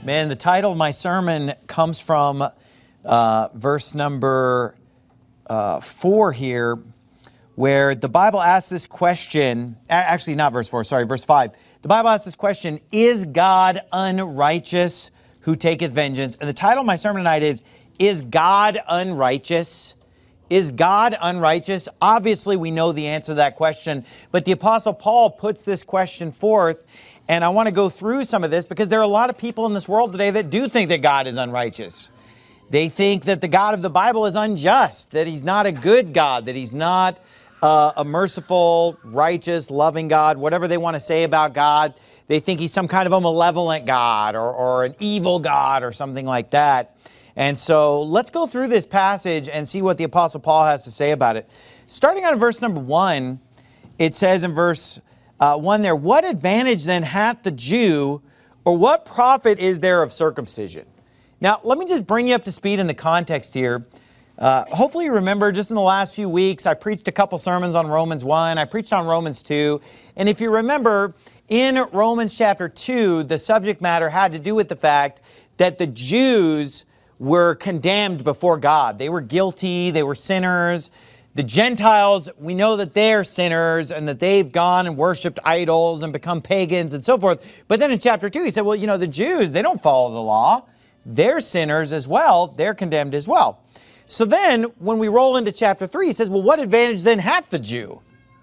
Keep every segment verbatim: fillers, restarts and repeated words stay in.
Man, the title of my sermon comes from uh, verse number uh, four here, where the Bible asks this question, actually not verse four, sorry, verse five. The Bible asks this question, is God unrighteous who taketh vengeance? And the title of my sermon tonight is, is God unrighteous? Is God unrighteous? Obviously, we know the answer to that question, but the Apostle Paul puts this question forth, and I want to go through some of this because there are a lot of people in this world today that do think that God is unrighteous. They think that the God of the Bible is unjust, that He's not a good God, that He's not uh, a merciful, righteous, loving God, whatever they want to say about God. They think He's some kind of a malevolent God or, or an evil God or something like that. And so let's go through this passage and see what the Apostle Paul has to say about it. Starting on verse number one, it says in verse uh, one there, what advantage then hath the Jew, or what profit is there of circumcision? Now, let me just bring you up to speed in the context here. Uh, hopefully you remember just in the last few weeks, I preached a couple sermons on Romans one, I preached on Romans two, and if you remember, in Romans chapter two, the subject matter had to do with the fact that the Jews were condemned before God. They were guilty, they were sinners. The Gentiles, we know that they're sinners and that they've gone and worshiped idols and become pagans and so forth. But then in chapter two, he said, well, you know, the Jews, they don't follow the law. They're sinners as well. They're condemned as well. So then when we roll into chapter three, he says, well, what advantage then hath the Jew?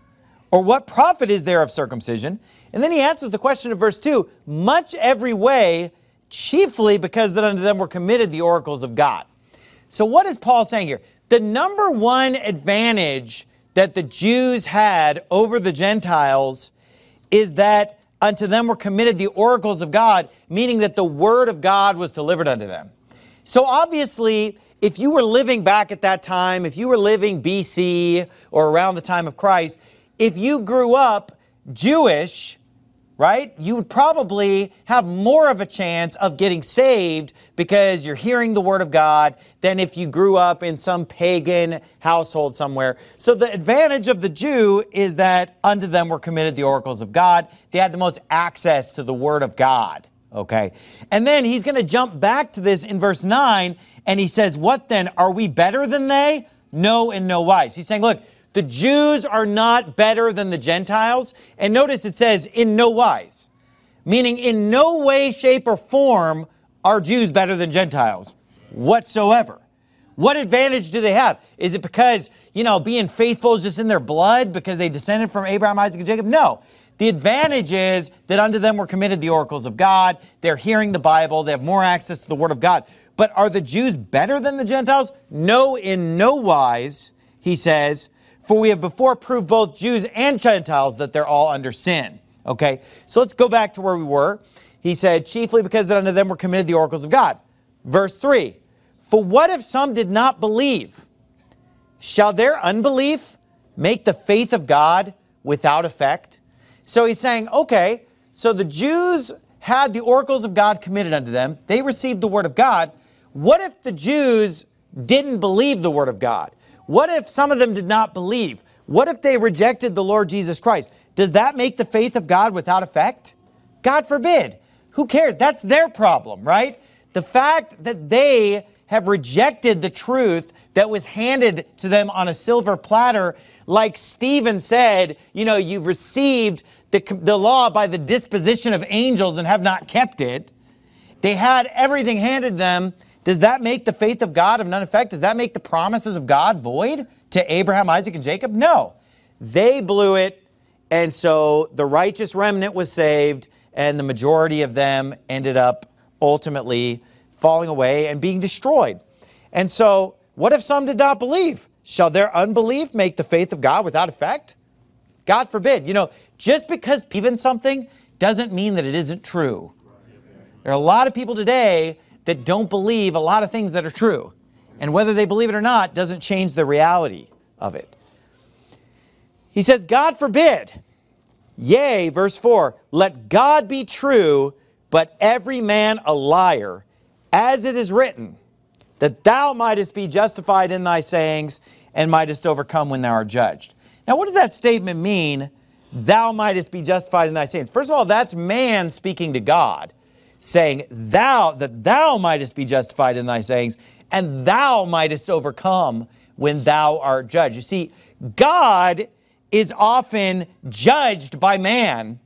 Or what profit is there of circumcision? And then he answers the question of verse two, much every way, chiefly because that unto them were committed the oracles of God. So what is Paul saying here? The number one advantage that the Jews had over the Gentiles is that unto them were committed the oracles of God, meaning that the word of God was delivered unto them. So obviously, if you were living back at that time, if you were living B C or around the time of Christ, if you grew up Jewish, right, you would probably have more of a chance of getting saved because you're hearing the word of God than if you grew up in some pagan household somewhere. So the advantage of the Jew is that unto them were committed the oracles of God. They had the most access to the word of God, okay? And then he's going to jump back to this in verse nine, and he says, what then? Are we better than they? No, in no wise. He's saying, look, the Jews are not better than the Gentiles. And notice it says, in no wise. Meaning in no way, shape, or form are Jews better than Gentiles whatsoever. What advantage do they have? Is it because, you know, being faithful is just in their blood because they descended from Abraham, Isaac, and Jacob? No. The advantage is that unto them were committed the oracles of God. They're hearing the Bible. They have more access to the word of God. But are the Jews better than the Gentiles? No, in no wise, he says. For we have before proved both Jews and Gentiles that they're all under sin. Okay, so let's go back to where we were. He said, chiefly because that unto them were committed the oracles of God. Verse three, for what if some did not believe? Shall their unbelief make the faith of God without effect? So he's saying, okay, so the Jews had the oracles of God committed unto them. They received the word of God. What if the Jews didn't believe the word of God? What if some of them did not believe? What if they rejected the Lord Jesus Christ? Does that make the faith of God without effect? God forbid. Who cares? That's their problem, right? The fact that they have rejected the truth that was handed to them on a silver platter, like Stephen said, you know, you've received the, the law by the disposition of angels and have not kept it. They had everything handed to them. Does that make the faith of God of none effect? Does that make the promises of God void to Abraham, Isaac, and Jacob? No. They blew it, and so the righteous remnant was saved, and the majority of them ended up ultimately falling away and being destroyed. And so, what if some did not believe? Shall their unbelief make the faith of God without effect? God forbid. You know, just because even something doesn't mean that it isn't true. There are a lot of people today that don't believe a lot of things that are true. And whether they believe it or not doesn't change the reality of it. He says, God forbid. Yea, verse four, let God be true, but every man a liar, as it is written, that thou mightest be justified in thy sayings, and mightest overcome when thou art judged. Now, what does that statement mean, thou mightest be justified in thy sayings? First of all, that's man speaking to God. saying, thou, that thou mightest be justified in thy sayings, and thou mightest overcome when thou art judged. You see, God is often judged by man,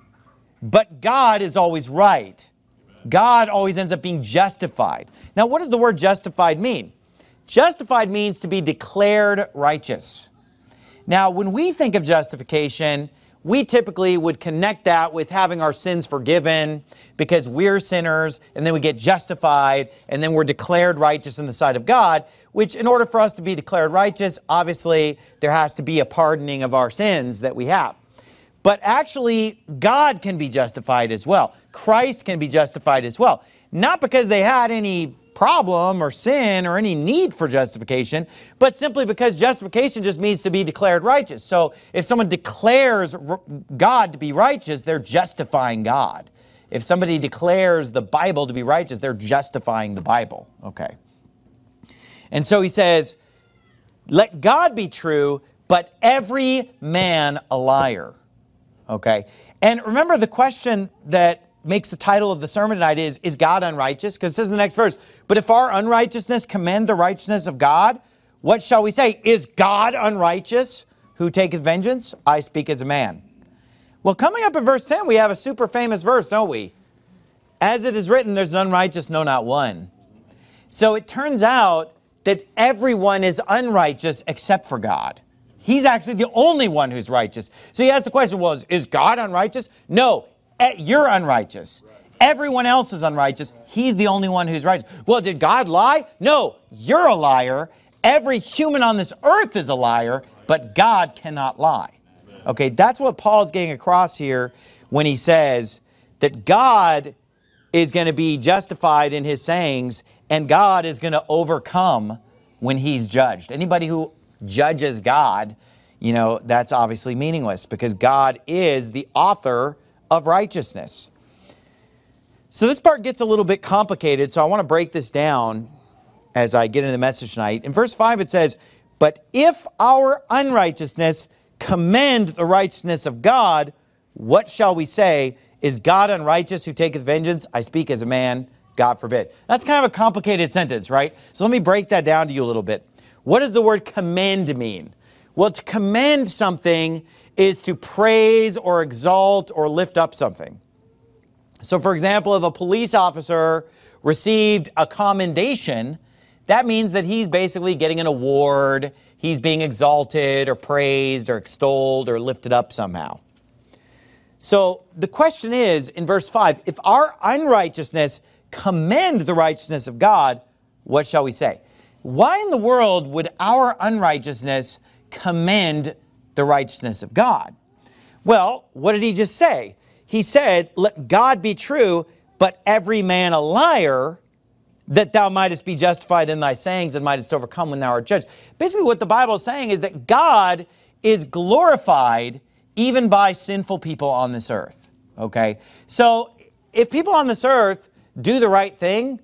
but God is always right. God always ends up being justified. Now, what does the word justified mean? Justified means to be declared righteous. Now, when we think of justification, we typically would connect that with having our sins forgiven because we're sinners, and then we get justified, and then we're declared righteous in the sight of God, which in order for us to be declared righteous, obviously there has to be a pardoning of our sins that we have. But actually, God can be justified as well. Christ can be justified as well. Not because they had any problem or sin or any need for justification, but simply because justification just means to be declared righteous. So if someone declares God to be righteous, they're justifying God. If somebody declares the Bible to be righteous, they're justifying the Bible. Okay. And so he says, let God be true, but every man a liar. Okay. And remember, the question that makes the title of the sermon tonight is, is God unrighteous? Because it says in the next verse, but if our unrighteousness commend the righteousness of God, what shall we say? Is God unrighteous who taketh vengeance? I speak as a man. Well, coming up in verse ten, we have a super famous verse, don't we? As it is written, there's none righteous, no, not one. So it turns out that everyone is unrighteous except for God. He's actually the only one who's righteous. So he asks the question, well, is, is God unrighteous? No, you're unrighteous. Everyone else is unrighteous. He's the only one who's righteous. Well, did God lie? No, you're a liar. Every human on this earth is a liar, but God cannot lie. Okay, that's what Paul's getting across here when he says that God is going to be justified in his sayings and God is going to overcome when he's judged. Anybody who judges God, you know, that's obviously meaningless because God is the author of righteousness. So this part gets a little bit complicated, so I want to break this down as I get into the message tonight. In verse five it says, but if our unrighteousness commend the righteousness of God, what shall we say? Is God unrighteous who taketh vengeance? I speak as a man, God forbid. That's kind of a complicated sentence, right? So let me break that down to you a little bit. What does the word commend mean? Well, to commend something is to praise or exalt or lift up something. So for example, if a police officer received a commendation, that means that he's basically getting an award, he's being exalted or praised or extolled or lifted up somehow. So the question is, in verse five, if our unrighteousness commend the righteousness of God, what shall we say? Why in the world would our unrighteousness commend the righteousness of God? Well, what did he just say? He said, let God be true, but every man a liar, that thou mightest be justified in thy sayings and mightest overcome when thou art judged. Basically what the Bible is saying is that God is glorified even by sinful people on this earth. Okay? So if people on this earth do the right thing,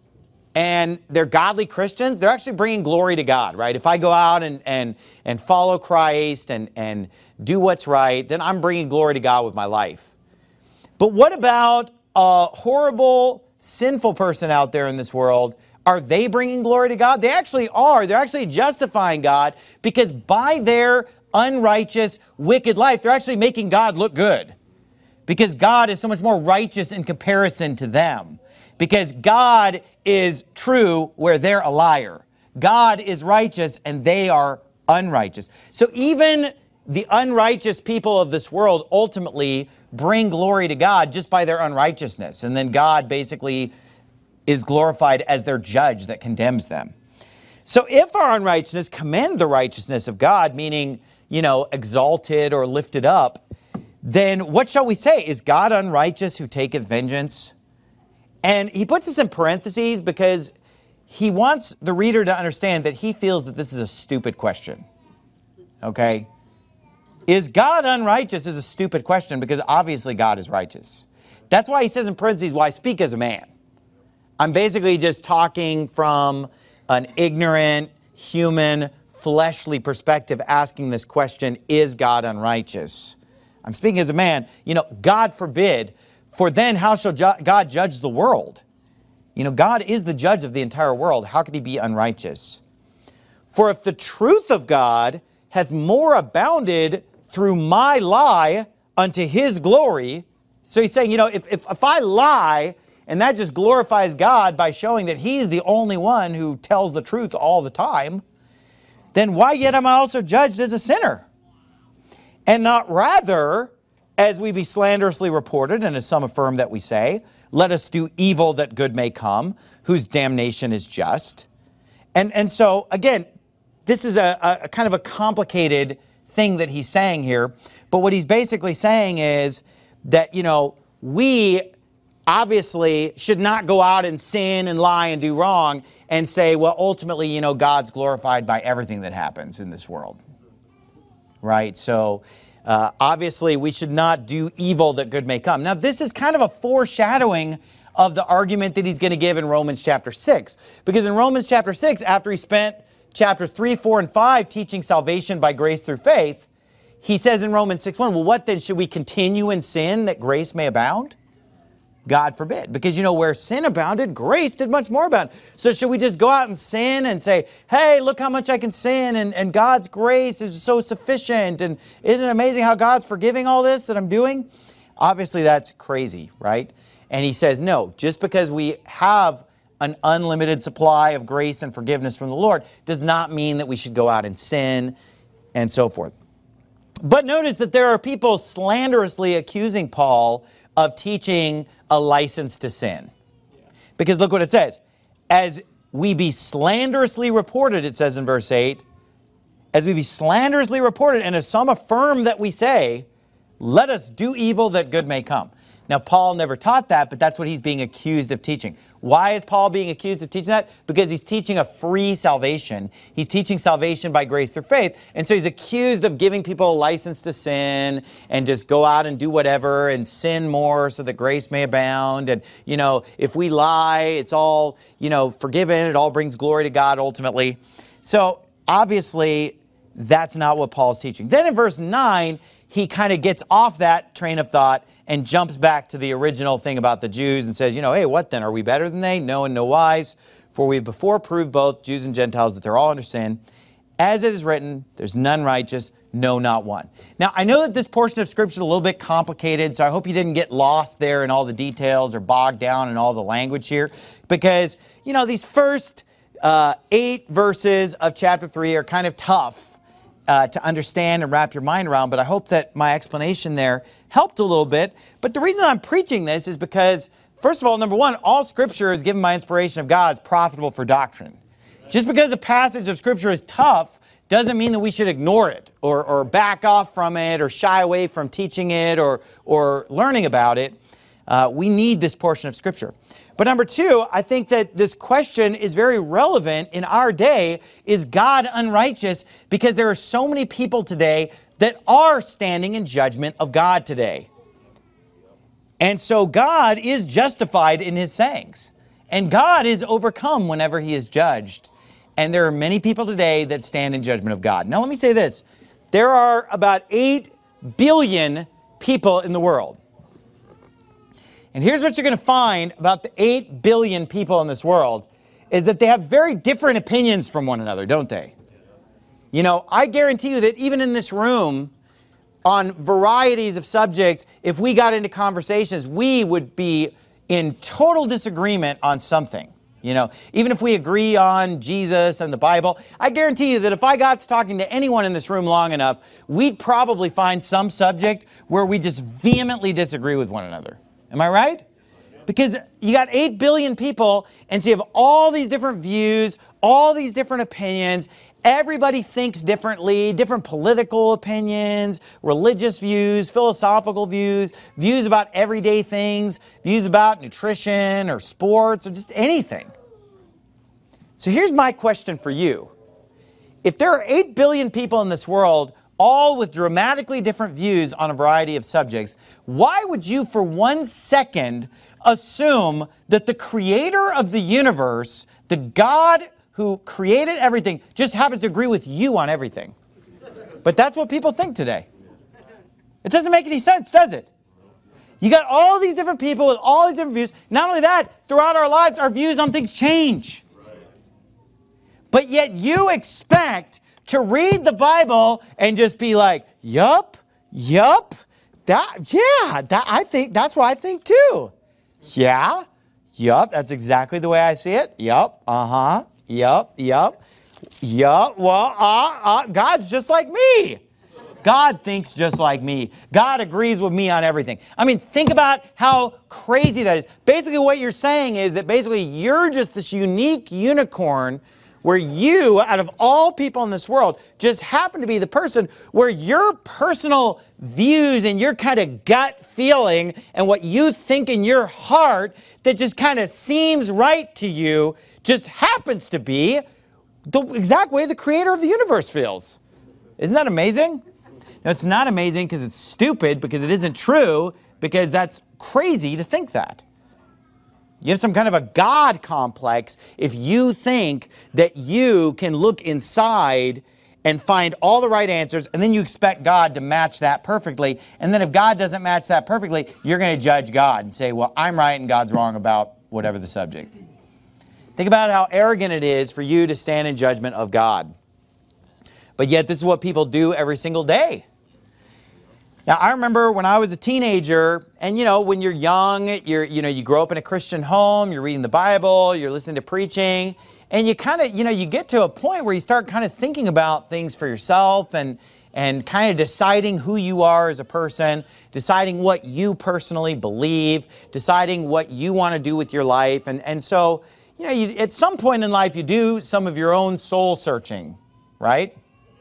and they're godly Christians, they're actually bringing glory to God, right? If I go out and, and, and follow Christ and, and do what's right, then I'm bringing glory to God with my life. But what about a horrible, sinful person out there in this world? Are they bringing glory to God? They actually are. They're actually justifying God because by their unrighteous, wicked life, they're actually making God look good because God is so much more righteous in comparison to them. Because God is true where they're a liar. God is righteous and they are unrighteous. So even the unrighteous people of this world ultimately bring glory to God just by their unrighteousness. And then God basically is glorified as their judge that condemns them. So if our unrighteousness commend the righteousness of God, meaning, you know, exalted or lifted up, then what shall we say? Is God unrighteous who taketh vengeance? And he puts this in parentheses because he wants the reader to understand that he feels that this is a stupid question. Okay? Is God unrighteous is a stupid question because obviously God is righteous. That's why he says in parentheses, well, I speak as a man. I'm basically just talking from an ignorant, human, fleshly perspective asking this question, is God unrighteous? I'm speaking as a man. You know, God forbid. For then how shall ju- God judge the world? You know, God is the judge of the entire world. How could he be unrighteous? For if the truth of God hath more abounded through my lie unto his glory. So he's saying, you know, if, if, if I lie, and that just glorifies God by showing that he's the only one who tells the truth all the time, then why yet am I also judged as a sinner? And not rather, as we be slanderously reported, and as some affirm that we say, let us do evil that good may come, whose damnation is just. And, and so, again, this is a, a, a kind of a complicated thing that he's saying here. But what he's basically saying is that, you know, we obviously should not go out and sin and lie and do wrong and say, well, ultimately, you know, God's glorified by everything that happens in this world. Right? So, uh, obviously, we should not do evil that good may come. Now, this is kind of a foreshadowing of the argument that he's going to give in Romans chapter six. Because in Romans chapter six, after he spent chapters three, four, and five teaching salvation by grace through faith, he says in Romans six one, well, what then? Should we continue in sin that grace may abound? God forbid. Because, you know, where sin abounded, grace did much more abound. So should we just go out and sin and say, hey, look how much I can sin, and, and God's grace is so sufficient, and isn't it amazing how God's forgiving all this that I'm doing? Obviously, that's crazy, right? And he says, no, just because we have an unlimited supply of grace and forgiveness from the Lord does not mean that we should go out and sin and so forth. But notice that there are people slanderously accusing Paul of teaching a license to sin. Because look what it says. As we be slanderously reported, it says in verse eight, as we be slanderously reported, and as some affirm that we say, let us do evil that good may come. Now, Paul never taught that, but that's what he's being accused of teaching. Why is Paul being accused of teaching that? Because he's teaching a free salvation. He's teaching salvation by grace through faith. And so he's accused of giving people a license to sin and just go out and do whatever and sin more so that grace may abound. And, you know, if we lie, it's all, you know, forgiven. It all brings glory to God ultimately. So obviously, that's not what Paul's teaching. Then in verse nine, he kind of gets off that train of thought and jumps back to the original thing about the Jews and says, you know, hey, what then? Are we better than they? No, and no wise. For we have before proved both Jews and Gentiles that they're all under sin. As it is written, there's none righteous, no, not one. Now, I know that this portion of Scripture is a little bit complicated, so I hope you didn't get lost there in all the details or bogged down in all the language here. Because, you know, these first uh, eight verses of chapter three are kind of tough Uh, to understand and wrap your mind around, but I hope that my explanation there helped a little bit. But the reason I'm preaching this is because, first of all, number one, all Scripture is given by inspiration of God is profitable for doctrine. Just because a passage of Scripture is tough doesn't mean that we should ignore it or, or back off from it or shy away from teaching it or, or learning about it. Uh, we need this portion of Scripture. But number two, I think that this question is very relevant in our day. Is God unrighteous? Because there are so many people today that are standing in judgment of God today. And so God is justified in his sayings. And God is overcome whenever he is judged. And there are many people today that stand in judgment of God. Now let me say this. There are about eight billion people in the world. And here's what you're going to find about the eight billion people in this world is that they have very different opinions from one another, don't they? You know, I guarantee you that even in this room, on varieties of subjects, if we got into conversations, we would be in total disagreement on something. You know, even if we agree on Jesus and the Bible, I guarantee you that if I got to talking to anyone in this room long enough, we'd probably find some subject where we just vehemently disagree with one another. Am I right? Because you got eight billion people, and so you have all these different views, all these different opinions. Everybody thinks differently, different political opinions, religious views, philosophical views, views about everyday things, views about nutrition or sports or just anything. So here's my question for you. If there are eight billion people in this world, all with dramatically different views on a variety of subjects, why would you for one second assume that the creator of the universe, the God who created everything, just happens to agree with you on everything? But that's what people think today. It doesn't make any sense, does it? You got all these different people with all these different views. Not only that, throughout our lives, our views on things change. Right. But yet you expect to read the Bible and just be like, yup, yup, that, yeah, that, I think, that's what I think too. Yeah, yup, that's exactly the way I see it. Yup, uh-huh, yup, yup, yup, well, uh, uh, God's just like me. God thinks just like me. God agrees with me on everything. I mean, think about how crazy that is. Basically, what you're saying is that basically you're just this unique unicorn where you, out of all people in this world, just happen to be the person where your personal views and your kind of gut feeling and what you think in your heart that just kind of seems right to you just happens to be the exact way the creator of the universe feels. Isn't that amazing? No, it's not amazing because it's stupid, because it isn't true, because that's crazy to think that. You have some kind of a God complex if you think that you can look inside and find all the right answers, and then you expect God to match that perfectly. And then if God doesn't match that perfectly, you're going to judge God and say, well, I'm right and God's wrong about whatever the subject. Think about how arrogant it is for you to stand in judgment of God. But yet this is what people do every single day. Now, I remember when I was a teenager, and you know, when you're young, you're, you know, you grow up in a Christian home, you're reading the Bible, you're listening to preaching, and you kind of, you know, you get to a point where you start kind of thinking about things for yourself and, and kind of deciding who you are as a person, deciding what you personally believe, deciding what you want to do with your life. And, and so, you know, you, at some point in life, you do some of your own soul searching, right?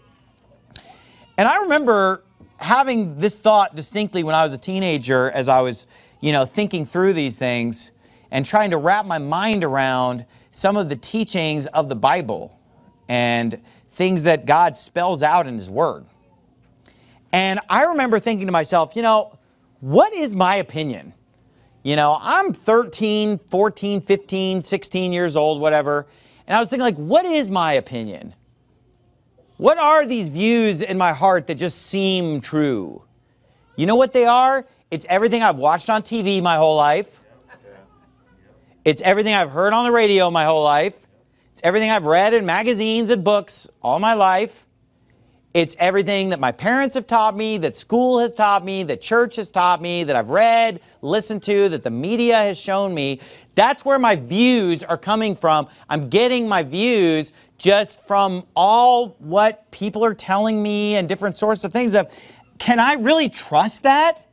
And I remember having this thought distinctly when I was a teenager as I was, you know, thinking through these things and trying to wrap my mind around some of the teachings of the Bible and things that God spells out in His Word. And I remember thinking to myself, you know, what is my opinion? You know, I'm thirteen, fourteen, fifteen, sixteen years old, whatever. And I was thinking, like, what is my opinion? What are these views in my heart that just seem true? You know what they are? It's everything I've watched on T V my whole life. It's everything I've heard on the radio my whole life. It's everything I've read in magazines and books all my life. It's everything that my parents have taught me, that school has taught me, that church has taught me, that I've read, listened to, that the media has shown me. That's where my views are coming from. I'm getting my views just from all what people are telling me and different sorts of things. Can I really trust that?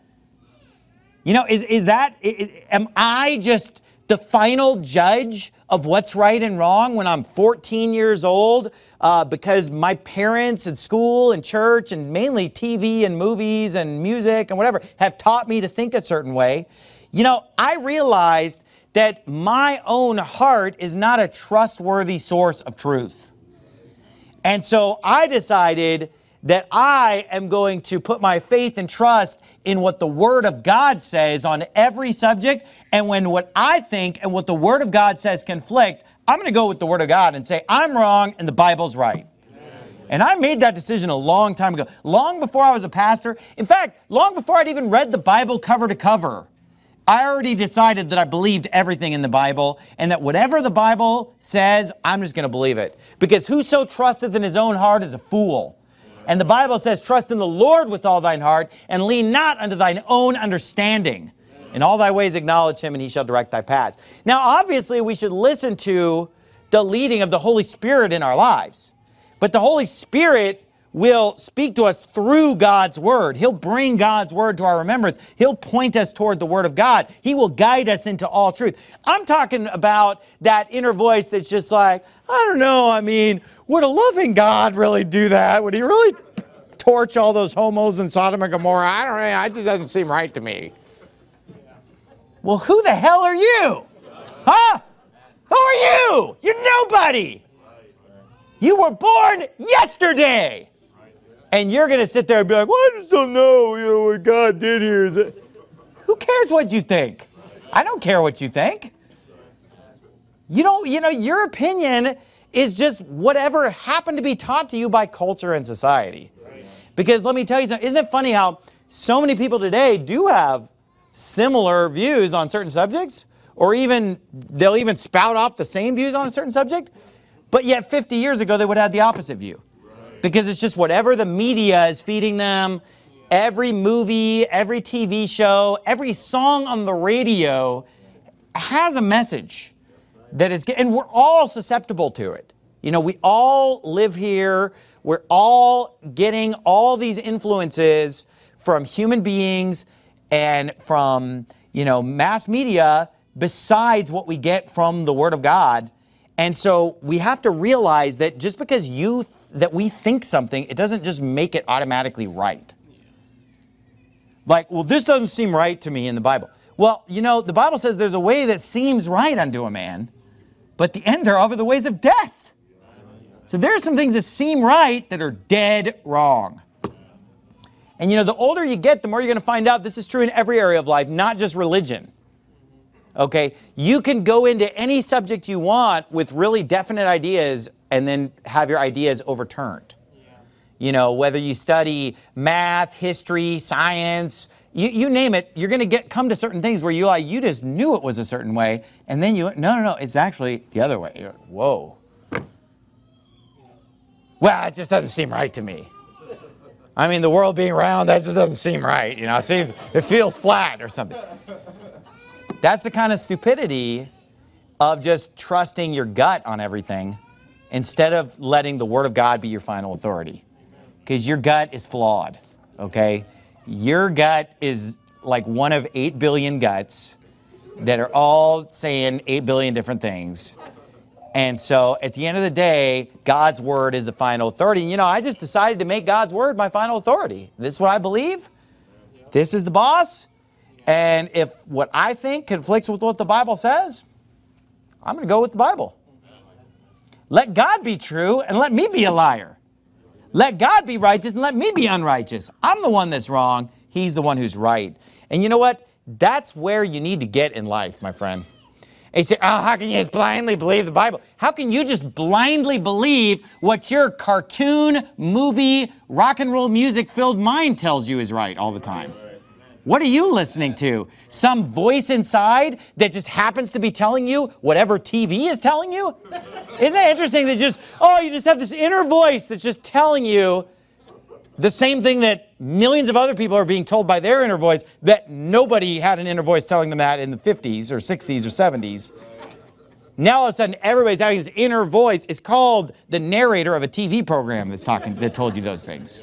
You know, is, is that, is, am I just the final judge of what's right and wrong when I'm fourteen years old uh, because my parents and school and church and mainly T V and movies and music and whatever have taught me to think a certain way? You know, I realized that my own heart is not a trustworthy source of truth. And so I decided that I am going to put my faith and trust in what the Word of God says on every subject. And when what I think and what the Word of God says conflict, I'm going to go with the Word of God and say, I'm wrong and the Bible's right. Amen. And I made that decision a long time ago, long before I was a pastor. In fact, long before I'd even read the Bible cover to cover. I already decided that I believed everything in the Bible, and that whatever the Bible says, I'm just going to believe it. Because whoso trusteth in his own heart is a fool. And the Bible says, trust in the Lord with all thine heart, and lean not unto thine own understanding. In all thy ways acknowledge Him, and He shall direct thy paths. Now, obviously, we should listen to the leading of the Holy Spirit in our lives. But the Holy Spirit will speak to us through God's Word. He'll bring God's Word to our remembrance. He'll point us toward the Word of God. He will guide us into all truth. I'm talking about that inner voice that's just like, I don't know, I mean, would a loving God really do that? Would He really torch all those homos in Sodom and Gomorrah? I don't know, it just doesn't seem right to me. Well, who the hell are you? Huh? Who are you? You're nobody. You were born yesterday. And you're going to sit there and be like, well, I just don't know, you know, what God did here. Is it? Who cares what you think? I don't care what you think. You don't, you know, your opinion is just whatever happened to be taught to you by culture and society. Because let me tell you something, isn't it funny how so many people today do have similar views on certain subjects, or even they'll even spout off the same views on a certain subject, but yet fifty years ago they would have the opposite view. Because it's just whatever the media is feeding them, every movie, every T V show, every song on the radio has a message that is, and we're all susceptible to it. You know, we all live here. We're all getting all these influences from human beings and from, you know, mass media besides what we get from the Word of God. And so we have to realize that just because you, that we think something, it doesn't just make it automatically right. Like, well, this doesn't seem right to me in the Bible. Well, you know, the Bible says there's a way that seems right unto a man, but the end thereof are the ways of death. So there's some things that seem right that are dead wrong. And you know, the older you get, the more you're going to find out this is true in every area of life, not just religion. Okay? You can go into any subject you want with really definite ideas and then have your ideas overturned. You know, whether you study math, history, science, you, you name it, you're going to get come to certain things where you like, you just knew it was a certain way, and then you, no, no, no, it's actually the other way. You're, whoa. Well, it just doesn't seem right to me. I mean, the world being round, that just doesn't seem right. You know, it seems, it feels flat or something. That's the kind of stupidity of just trusting your gut on everything instead of letting the Word of God be your final authority. Because your gut is flawed, okay? Your gut is like one of eight billion guts that are all saying eight billion different things. And so at the end of the day, God's Word is the final authority. And, you know, I just decided to make God's Word my final authority. This is what I believe. This is the boss. And if what I think conflicts with what the Bible says, I'm going to go with the Bible. Let God be true and let me be a liar. Let God be righteous and let me be unrighteous. I'm the one that's wrong. He's the one who's right. And you know what? That's where you need to get in life, my friend. And you say, oh, how can you just blindly believe the Bible? How can you just blindly believe what your cartoon, movie, rock and roll music-filled mind tells you is right all the time? What are you listening to? Some voice inside that just happens to be telling you whatever T V is telling you? Isn't it interesting that just, oh, you just have this inner voice that's just telling you the same thing that millions of other people are being told by their inner voice, that nobody had an inner voice telling them that in the fifties or sixties or seventies. Now all of a sudden everybody's having this inner voice. It's called the narrator of a T V program that's talking, that told you those things.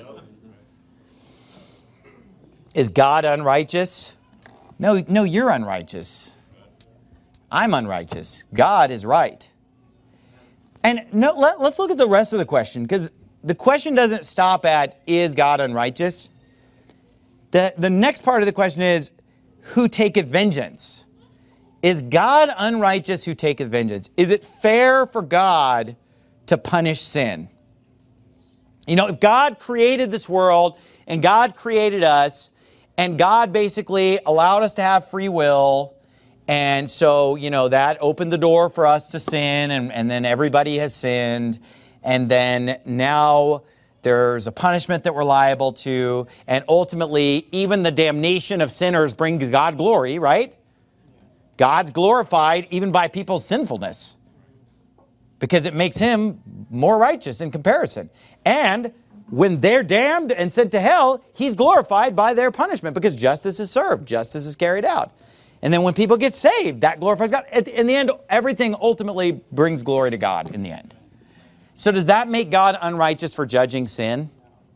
Is God unrighteous? No, no, you're unrighteous. I'm unrighteous. God is right. And no, let, let's look at the rest of the question, because the question doesn't stop at, is God unrighteous? The, the next part of the question is, who taketh vengeance? Is God unrighteous who taketh vengeance? Is it fair for God to punish sin? You know, if God created this world and God created us, and God basically allowed us to have free will, and so, you know, that opened the door for us to sin, and, and then everybody has sinned, and then now there's a punishment that we're liable to, and ultimately, even the damnation of sinners brings God glory, right? God's glorified even by people's sinfulness, because it makes Him more righteous in comparison. And when they're damned and sent to hell, He's glorified by their punishment because justice is served, justice is carried out. And then when people get saved, that glorifies God. In the end, everything ultimately brings glory to God in the end. So does that make God unrighteous for judging sin?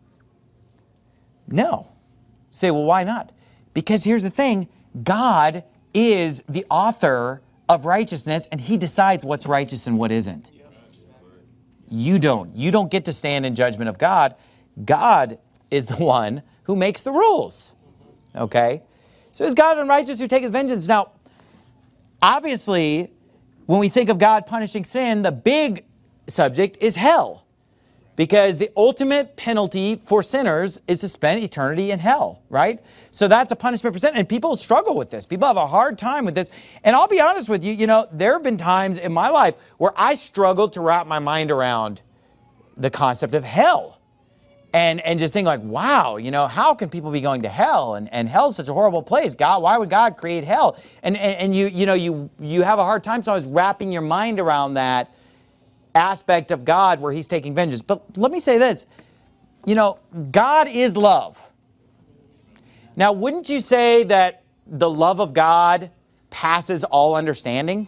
No. You say, well, why not? Because here's the thing, God is the author of righteousness, and He decides what's righteous and what isn't. You don't. You don't get to stand in judgment of God. God is the one who makes the rules. Okay? So is God unrighteous who taketh vengeance? Now, obviously, when we think of God punishing sin, the big subject is hell. Because the ultimate penalty for sinners is to spend eternity in hell, right? So that's a punishment for sin. And people struggle with this. People have a hard time with this. And I'll be honest with you, you know, there have been times in my life where I struggled to wrap my mind around the concept of hell. and, and just think like, wow, you know, how can people be going to hell? And, and hell's such a horrible place. God, why would God create hell? And, and, and you, you know, you, you have a hard time sometimes wrapping your mind around that aspect of God where he's taking vengeance. But let me say this, you know, God is love. Now, wouldn't you say that the love of God passes all understanding?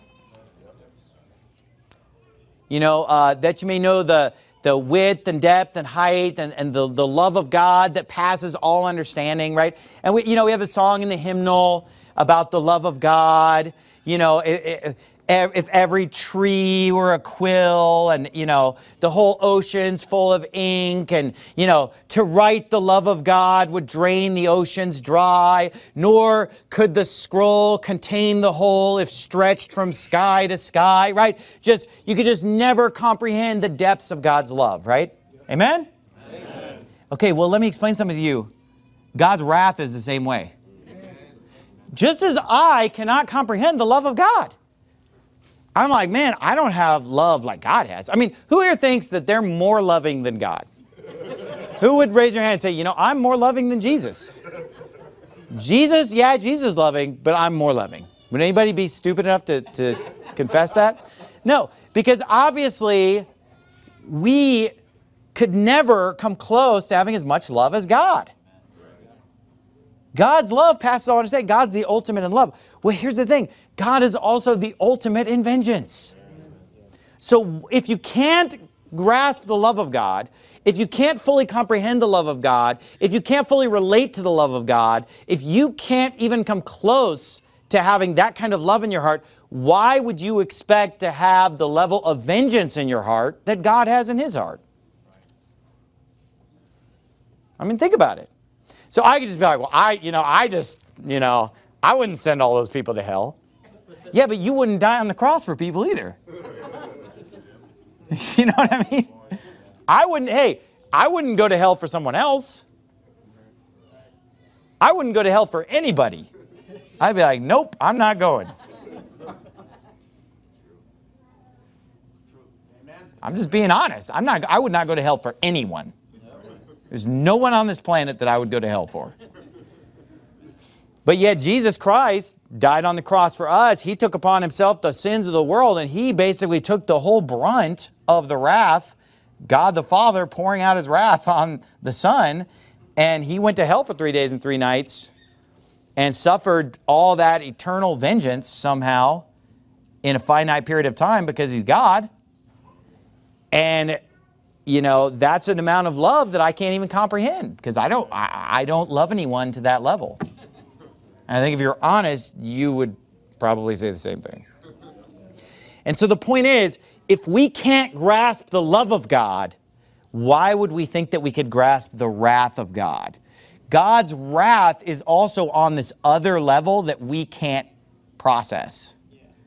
You know, uh, that you may know the, the width and depth and height and, and the, the love of God that passes all understanding, right? And we, you know, we have a song in the hymnal about the love of God. You know, it, it, if every tree were a quill and, you know, the whole ocean's full of ink and, you know, to write the love of God would drain the oceans dry, nor could the scroll contain the whole if stretched from sky to sky, right? Just, you could just never comprehend the depths of God's love, right? Amen? Amen. Okay, well, let me explain something to you. God's wrath is the same way. Amen. Just as I cannot comprehend the love of God. I'm like, man, I don't have love like God has. I mean, who here thinks that they're more loving than God? Who would raise your hand and say, you know, I'm more loving than Jesus? Jesus, yeah, Jesus is loving, but I'm more loving. Would anybody be stupid enough to, to confess that? No, because obviously we could never come close to having as much love as God. God's love passes all understanding. God's the ultimate in love. Well, here's the thing. God is also the ultimate in vengeance. So if you can't grasp the love of God, if you can't fully comprehend the love of God, if you can't fully relate to the love of God, if you can't even come close to having that kind of love in your heart, why would you expect to have the level of vengeance in your heart that God has in his heart? I mean, think about it. So I could just be like, well, I, you know, I just, you know, I wouldn't send all those people to hell. Yeah, but you wouldn't die on the cross for people either. You know what I mean? I wouldn't, hey, I wouldn't go to hell for someone else. I wouldn't go to hell for anybody. I'd be like, nope, I'm not going. I'm just being honest. I'm not, I would not go to hell for anyone. There's no one on this planet that I would go to hell for. But yet Jesus Christ died on the cross for us. He took upon himself the sins of the world, and he basically took the whole brunt of the wrath, God the Father pouring out his wrath on the Son, and he went to hell for three days and three nights and suffered all that eternal vengeance somehow in a finite period of time because he's God. And you know, that's an amount of love that I can't even comprehend because I don't, I, I don't love anyone to that level. And I think if you're honest, you would probably say the same thing. And so the point is, if we can't grasp the love of God, why would we think that we could grasp the wrath of God? God's wrath is also on this other level that we can't process.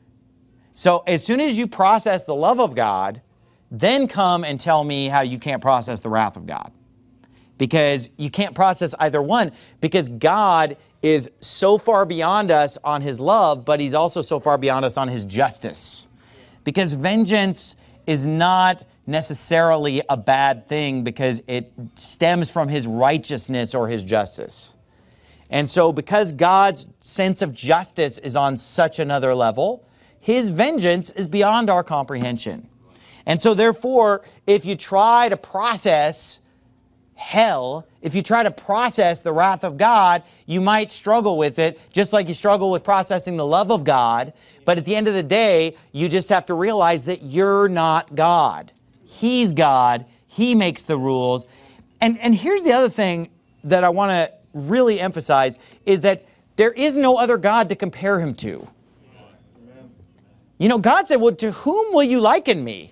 So as soon as you process the love of God, then come and tell me how you can't process the wrath of God. Because you can't process either one, because God is so far beyond us on his love, but he's also so far beyond us on his justice. Because vengeance is not necessarily a bad thing because it stems from his righteousness or his justice. And so because God's sense of justice is on such another level, his vengeance is beyond our comprehension. And so therefore, if you try to process hell, if you try to process the wrath of God, you might struggle with it, just like you struggle with processing the love of God. But at the end of the day, you just have to realize that you're not God. He's God. He makes the rules. And, and here's the other thing that I want to really emphasize is that there is no other God to compare him to. You know, God said, well, to whom will you liken me?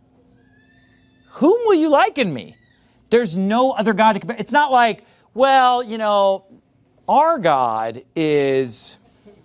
Whom will you liken me? There's no other God to compare. It's not like, well, you know, our God is,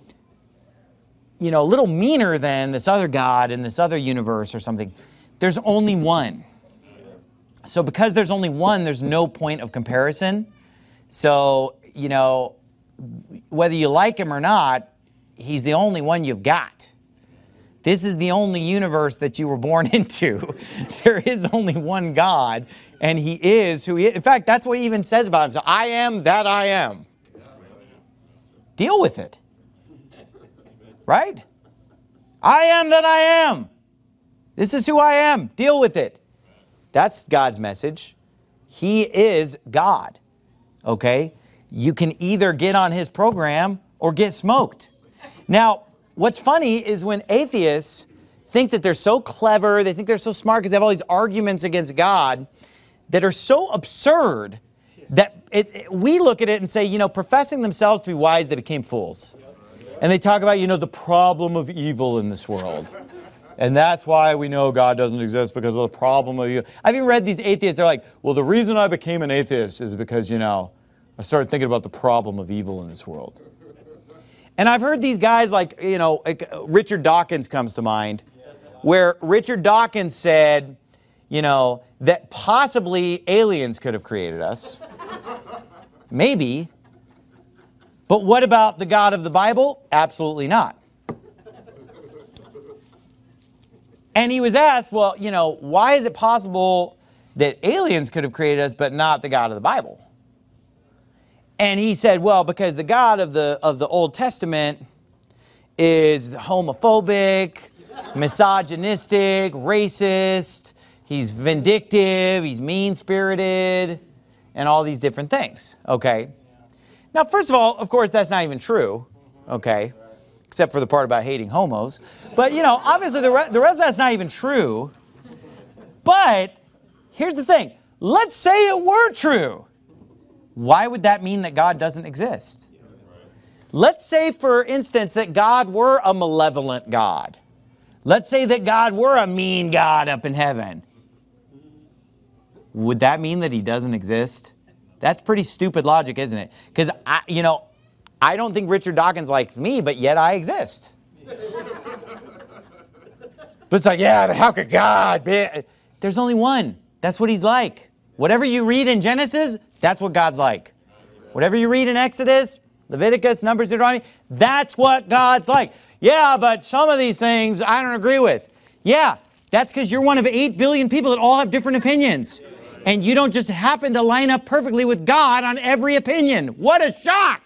you know, a little meaner than this other God in this other universe or something. There's only one. So because there's only one, there's no point of comparison. So, you know, whether you like him or not, he's the only one you've got. This is the only universe that you were born into. There is only one God, and he is who he is. In fact, that's what he even says about himself. I am that I am. Deal with it. Right? I am that I am. This is who I am. Deal with it. That's God's message. He is God. Okay? You can either get on his program or get smoked. Now, what's funny is when atheists think that they're so clever, they think they're so smart because they have all these arguments against God that are so absurd that it, it, we look at it and say, you know, professing themselves to be wise, they became fools. And they talk about, you know, the problem of evil in this world. And that's why we know God doesn't exist, because of the problem of evil. I've even read these atheists, they're like, well, the reason I became an atheist is because, you know, I started thinking about the problem of evil in this world. And I've heard these guys like, you know, like Richard Dawkins comes to mind, where Richard Dawkins said, you know, that possibly aliens could have created us. Maybe. But what about the God of the Bible? Absolutely not. And he was asked, well, you know, why is it possible that aliens could have created us but not the God of the Bible? And he said, well, because the God of the, of the Old Testament is homophobic, misogynistic, racist, he's vindictive, he's mean-spirited, and all these different things, okay? Now, first of all, of course, that's not even true, okay? Except for the part about hating homos. But, you know, obviously the, re the rest of that's not even true. But here's the thing. Let's say it were true. Why would that mean that God doesn't exist? Let's say, for instance, that God were a malevolent God. Let's say that God were a mean God up in heaven. Would that mean that he doesn't exist? That's pretty stupid logic, isn't it? Because, I, you know, I don't think Richard Dawkins likes me, but yet I exist. But it's like, yeah, but how could God be? There's only one. That's what he's like. Whatever you read in Genesis, that's what God's like. Whatever you read in Exodus, Leviticus, Numbers, Deuteronomy, that's what God's like. Yeah, but some of these things I don't agree with. Yeah, that's because you're one of eight billion people that all have different opinions. And you don't just happen to line up perfectly with God on every opinion. What a shock!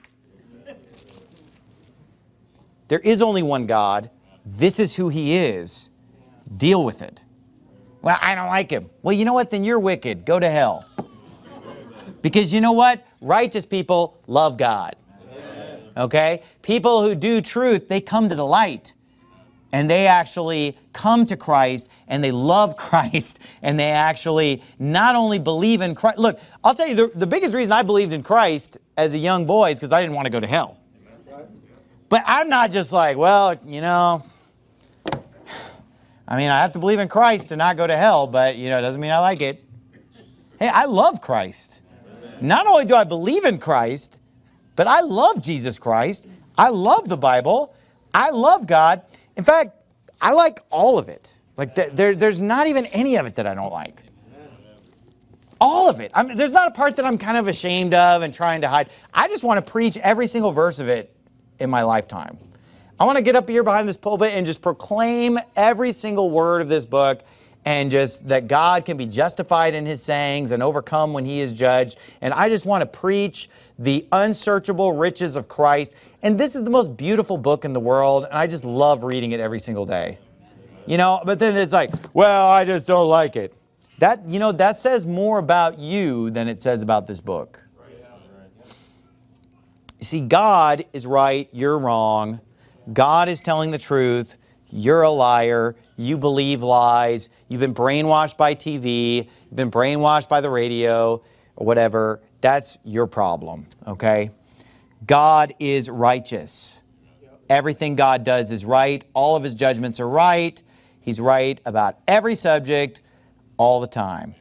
There is only one God. This is who he is. Deal with it. Well, I don't like him. Well, you know what? Then you're wicked. Go to hell. Because you know what? Righteous people love God. Okay? People who do truth, they come to the light. And they actually come to Christ, and they love Christ, and they actually not only believe in Christ. Look, I'll tell you, the, the biggest reason I believed in Christ as a young boy is because I didn't want to go to hell. But I'm not just like, well, you know, I mean, I have to believe in Christ to not go to hell, but, you know, it doesn't mean I like it. Hey, I love Christ. Not only do I believe in Christ, but I love Jesus Christ. I love the Bible. I love God. In fact, I like all of it. Like, there, there's not even any of it that I don't like. All of it. I mean, there's not a part that I'm kind of ashamed of and trying to hide. I just want to preach every single verse of it in my lifetime. I want to get up here behind this pulpit and just proclaim every single word of this book, and just that God can be justified in his sayings and overcome when he is judged. And I just want to preach the unsearchable riches of Christ. And this is the most beautiful book in the world, and I just love reading it every single day. You know, but then it's like, well, I just don't like it. That, you know, that says more about you than it says about this book. You see, God is right, you're wrong. God is telling the truth. You're a liar. You believe lies. You've been brainwashed by T V. You've been brainwashed by the radio or whatever. That's your problem, okay? God is righteous. Everything God does is right. All of his judgments are right. He's right about every subject all the time.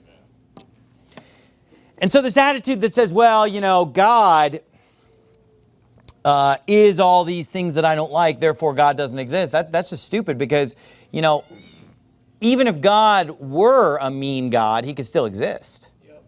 And so this attitude that says, well, you know, God Uh, is all these things that I don't like, therefore God doesn't exist. That, that's just stupid, because, you know, even if God were a mean God, he could still exist.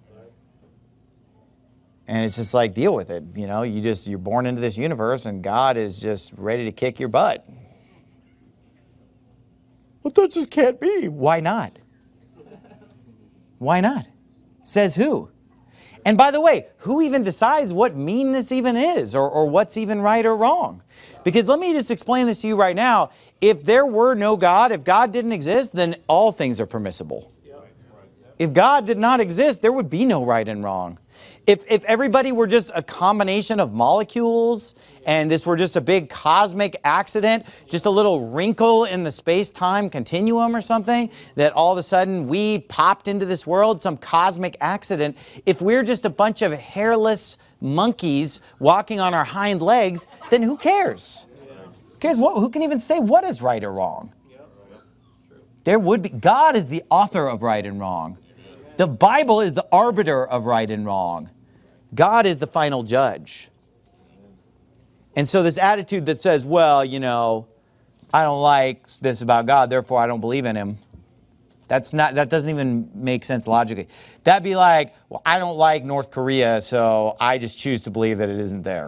And it's just like, deal with it. You know, you just, you're born into this universe, and God is just ready to kick your butt. well, that just can't be. Why not? Why not? Says who? And by the way, who even decides what meanness even is, or, or what's even right or wrong? Because let me just explain this to you right now. If there were no God, if God didn't exist, then all things are permissible. If God did not exist, there would be no right and wrong. If, if everybody were just a combination of molecules and this were just a big cosmic accident, just a little wrinkle in the space-time continuum or something, that all of a sudden we popped into this world, some cosmic accident, if we're just a bunch of hairless monkeys walking on our hind legs, then who cares? Who cares? What, who can even say what is right or wrong? There would be. God is the author of right and wrong. The Bible is the arbiter of right and wrong. God is the final judge. And so this attitude that says, well, you know, I don't like this about God, therefore I don't believe in him. That's not, that doesn't even make sense logically. That'd be like, well, I don't like North Korea, so I just choose to believe that it isn't there.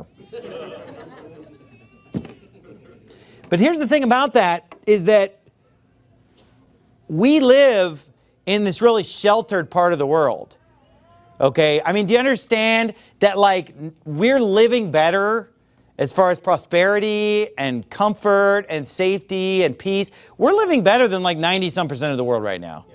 But here's the thing about that, is that we live in this really sheltered part of the world. Okay? I mean, do you understand that, like, we're living better as far as prosperity and comfort and safety and peace? We're living better than like ninety some percent of the world right now.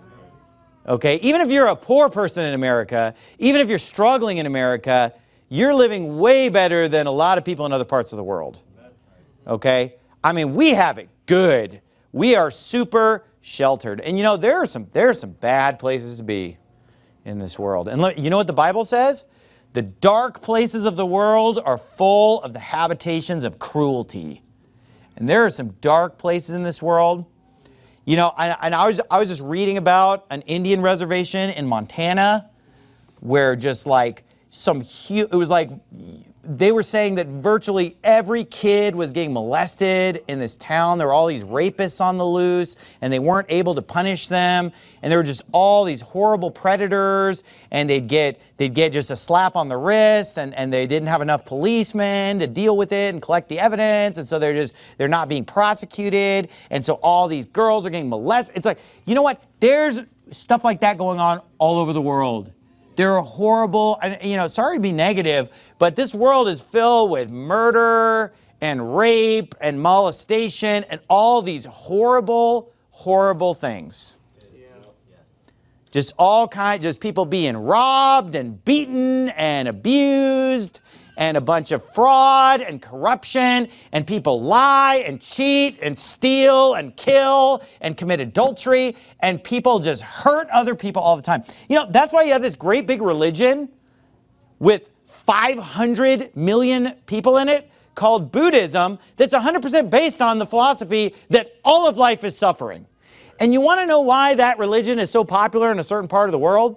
Okay? Even if you're a poor person in America, even if you're struggling in America, you're living way better than a lot of people in other parts of the world. Okay? I mean, we have it good. We are super sheltered. And you know, there are some, there are some bad places to be in this world. And look, you know what the Bible says? The dark places of the world are full of the habitations of cruelty. And there are some dark places in this world. You know, and, and I was, I was just reading about an Indian reservation in Montana where just like some huge, it was like, they were saying that virtually every kid was getting molested in this town. There were all these rapists on the loose, and they weren't able to punish them. And there were just all these horrible predators, and they'd get, they'd get just a slap on the wrist, and, and they didn't have enough policemen to deal with it and collect the evidence. And so they're just, they're not being prosecuted. And so all these girls are getting molested. It's like, you know what? There's stuff like that going on all over the world. There are horrible, and you know, sorry to be negative, but this world is filled with murder and rape and molestation and all these horrible, horrible things. Yeah. Just all kinds, just people being robbed and beaten and abused, and a bunch of fraud and corruption, and people lie and cheat and steal and kill and commit adultery, and people just hurt other people all the time. You know, that's why you have this great big religion with five hundred million people in it called Buddhism that's one hundred percent based on the philosophy that all of life is suffering. And you want to know why that religion is so popular in a certain part of the world?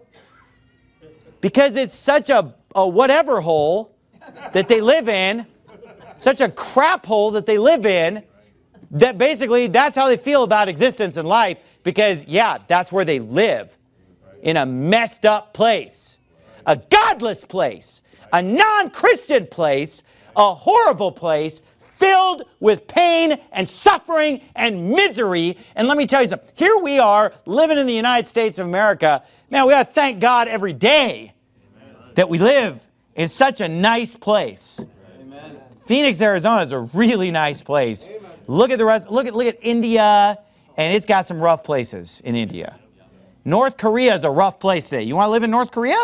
Because it's such a, a whatever hole that they live in, such a crap hole that they live in, that basically that's how they feel about existence and life, because yeah, that's where they live, in a messed up place, a godless place, a non-Christian place, a horrible place filled with pain and suffering and misery. And let me tell you something, here we are living in the United States of America. Man, we got to thank God every day that we live in such a nice place. Amen. Phoenix, Arizona is a really nice place. Amen. Look at the rest, look at, look at India, and it's got some rough places in India. North Korea is a rough place today. You want to live in North Korea?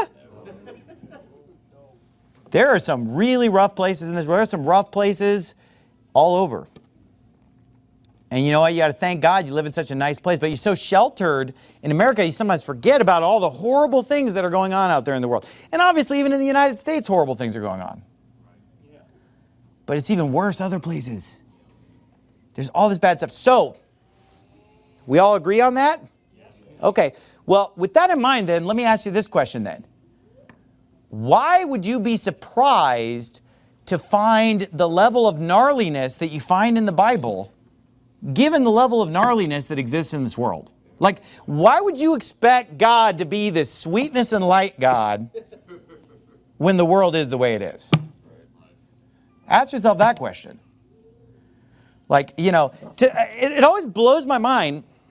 There are some really rough places in this world. There are some rough places all over. And you know what? You got to thank God you live in such a nice place. But you're so sheltered in America, you sometimes forget about all the horrible things that are going on out there in the world. And obviously, even in the United States, horrible things are going on. But it's even worse other places. There's all this bad stuff. So, we all agree on that? Okay. Well, with that in mind, then, let me ask you this question then. Why would you be surprised to find the level of gnarliness that you find in the Bible, given the level of gnarliness that exists in this world? Like, why would you expect God to be this sweetness and light God when the world is the way it is? Ask yourself that question. Like, you know, to, it, it always blows my mind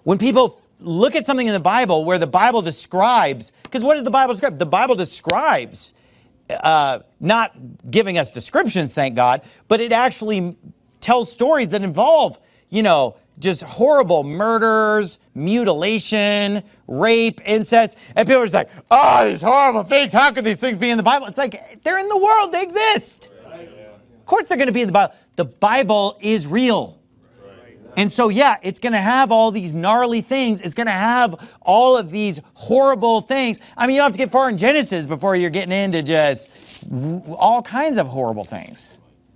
When people look at something in the Bible where the Bible describes, because what does the Bible describe? The Bible describes, uh, not giving us descriptions, thank God, but it actually tells stories that involve, you know, just horrible murders, mutilation, rape, incest. And people are just like, oh, these horrible things. How could these things be in the Bible? It's like, they're in the world. They exist. Of course they're going to be in the Bible. The Bible is real. And so, yeah, it's going to have all these gnarly things. It's going to have all of these horrible things. I mean, you don't have to get far in Genesis before you're getting into just all kinds of horrible things.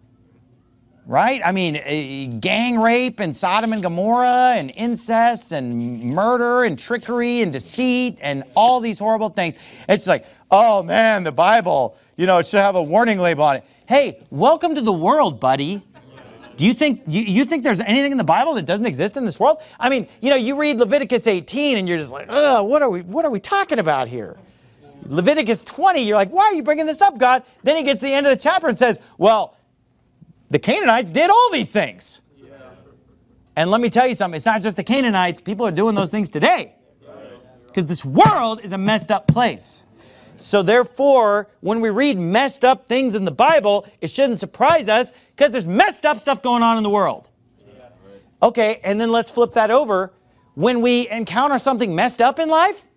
Right? I mean, gang rape and Sodom and Gomorrah and incest and murder and trickery and deceit and all these horrible things. It's like, oh, man, the Bible, you know, it should have a warning label on it. Hey, welcome to the world, buddy. Do you think, you, you think there's anything in the Bible that doesn't exist in this world? I mean, you know, you read Leviticus eighteen and you're just like, ugh, what are we, what are we talking about here? Leviticus twenty, you're like, why are you bringing this up, God? Then he gets to the end of the chapter and says, well, the Canaanites did all these things. Yeah. And let me tell you something, it's not just the Canaanites, people are doing those things today. Because this world is a messed up place. So therefore, when we read messed up things in the Bible, it shouldn't surprise us because there's messed up stuff going on in the world. Okay, and then let's flip that over. When we encounter something messed up in life,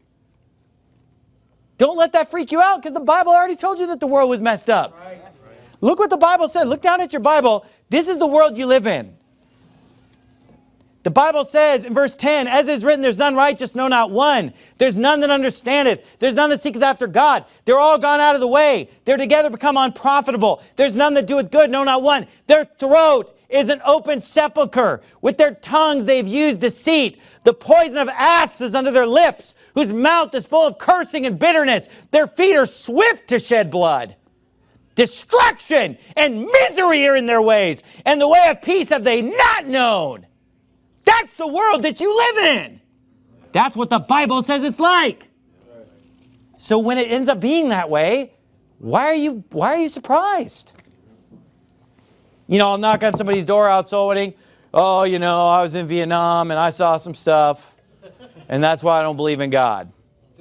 don't let that freak you out because the Bible already told you that the world was messed up. Look what the Bible said. Look down at your Bible. This is the world you live in. The Bible says in verse ten, as is written, there's none righteous, no, not one. There's none that understandeth. There's none that seeketh after God. They're all gone out of the way. They're together become unprofitable. There's none that doeth good, no, not one. Their throat is an open sepulchre. With their tongues they've used deceit. The poison of asps is under their lips, whose mouth is full of cursing and bitterness. Their feet are swift to shed blood. Destruction and misery are in their ways, and the way of peace have they not known. That's the world that you live in. That's what the Bible says it's like. So when it ends up being that way, why are you, why are you surprised? You know, I'll knock on somebody's door out soul winning. Oh, you know, I was in Vietnam and I saw some stuff, and that's why I don't believe in God.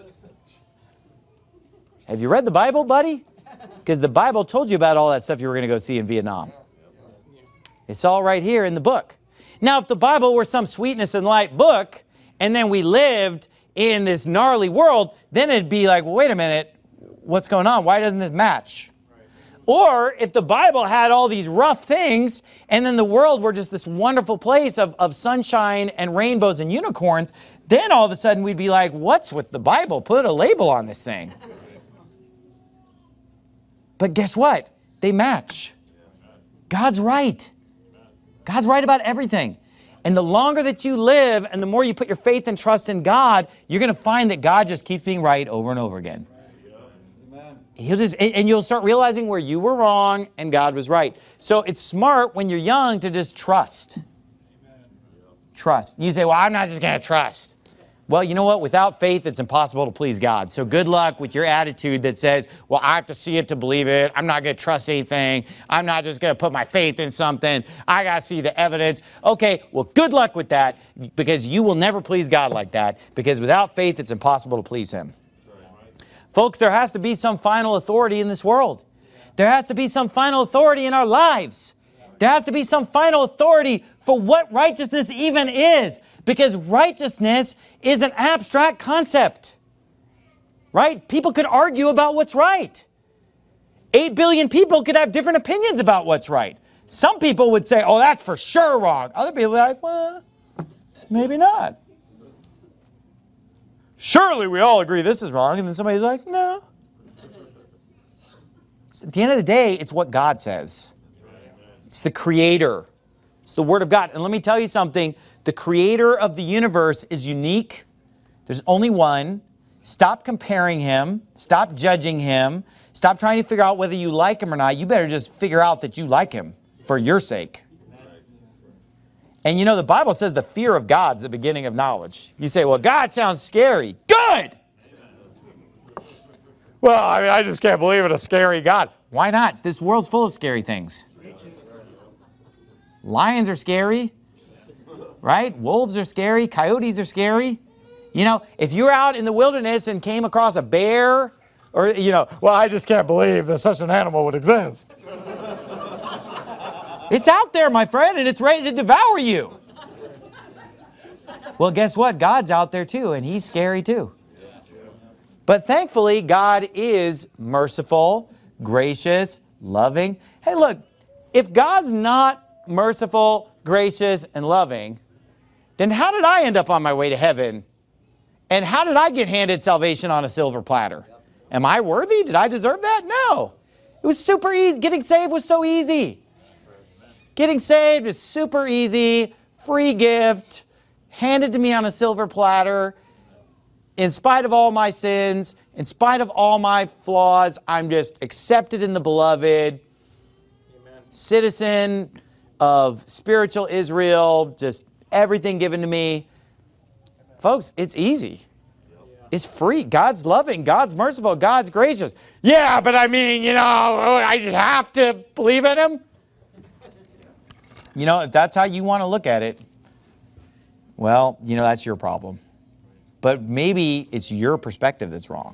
Have you read the Bible, buddy? Because the Bible told you about all that stuff you were going to go see in Vietnam. It's all right here in the book. Now, if the Bible were some sweetness and light book, and then we lived in this gnarly world, then it'd be like, well, wait a minute, what's going on? Why doesn't this match? Right. Or if the Bible had all these rough things, and then the world were just this wonderful place of, of sunshine and rainbows and unicorns, then all of a sudden we'd be like, what's with the Bible? Put a label on this thing. But guess what? They match. God's right. God's right about everything. And the longer that you live and the more you put your faith and trust in God, you're going to find that God just keeps being right over and over again. He'll just, and you'll start realizing where you were wrong and God was right. So it's smart when you're young to just trust. Trust. You say, well, I'm not just going to trust. Well, you know what? Without faith, it's impossible to please God. So good luck with your attitude that says, well, I have to see it to believe it. I'm not going to trust anything. I'm not just going to put my faith in something. I got to see the evidence. Okay, well, good luck with that because you will never please God like that because without faith, it's impossible to please Him. Folks, there has to be some final authority in this world. There has to be some final authority in our lives. There has to be some final authority for what righteousness even is. Because righteousness is an abstract concept. Right? People could argue about what's right. Eight billion people could have different opinions about what's right. Some people would say, oh, that's for sure wrong. Other people are like, well, maybe not. Surely we all agree this is wrong. And then somebody's like, no. So at the end of the day, it's what God says. It's the Creator. It's the Word of God. And let me tell you something. The Creator of the universe is unique. There's only one. Stop comparing Him. Stop judging Him. Stop trying to figure out whether you like Him or not. You better just figure out that you like Him for your sake. And you know, the Bible says the fear of God's the beginning of knowledge. You say, well, God sounds scary. Good! Well, I mean, I just can't believe in a scary God. Why not? This world's full of scary things. Lions are scary, right? Wolves are scary. Coyotes are scary. You know, if you're out in the wilderness and came across a bear or, you know, well, I just can't believe that such an animal would exist. It's out there, my friend, and it's ready to devour you. Well, guess what? God's out there too, and he's scary too. But thankfully, God is merciful, gracious, loving. Hey, look, if God's not merciful, gracious, and loving, then how did I end up on my way to heaven? And how did I get handed salvation on a silver platter? Am I worthy? Did I deserve that? No. It was super easy. Getting saved was so easy. Getting saved is super easy, free gift, handed to me on a silver platter. In spite of all my sins, in spite of all my flaws, I'm just accepted in the beloved. Amen. Citizen of spiritual Israel, just everything given to me. Folks, it's easy. It's free. God's loving. God's merciful. God's gracious. Yeah, but I mean, you know, I just have to believe in him. You know, if that's how you want to look at it, well, you know, that's your problem. But maybe it's your perspective that's wrong.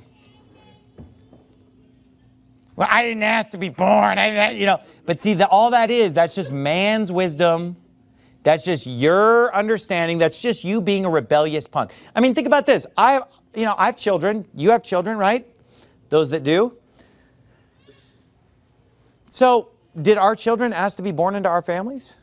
Well, I didn't ask to be born. I didn't, you know, but see, the, all that is, that's just man's wisdom. That's just your understanding. That's just you being a rebellious punk. I mean, think about this. I, you know, I have children. You have children, right? Those that do. So, did our children ask to be born into our families?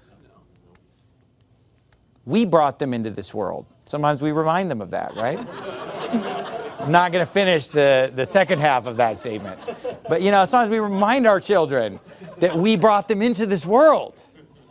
We brought them into this world. Sometimes we remind them of that, right? I'm not going to finish the, the second half of that statement. But, you know, sometimes we remind our children that we brought them into this world.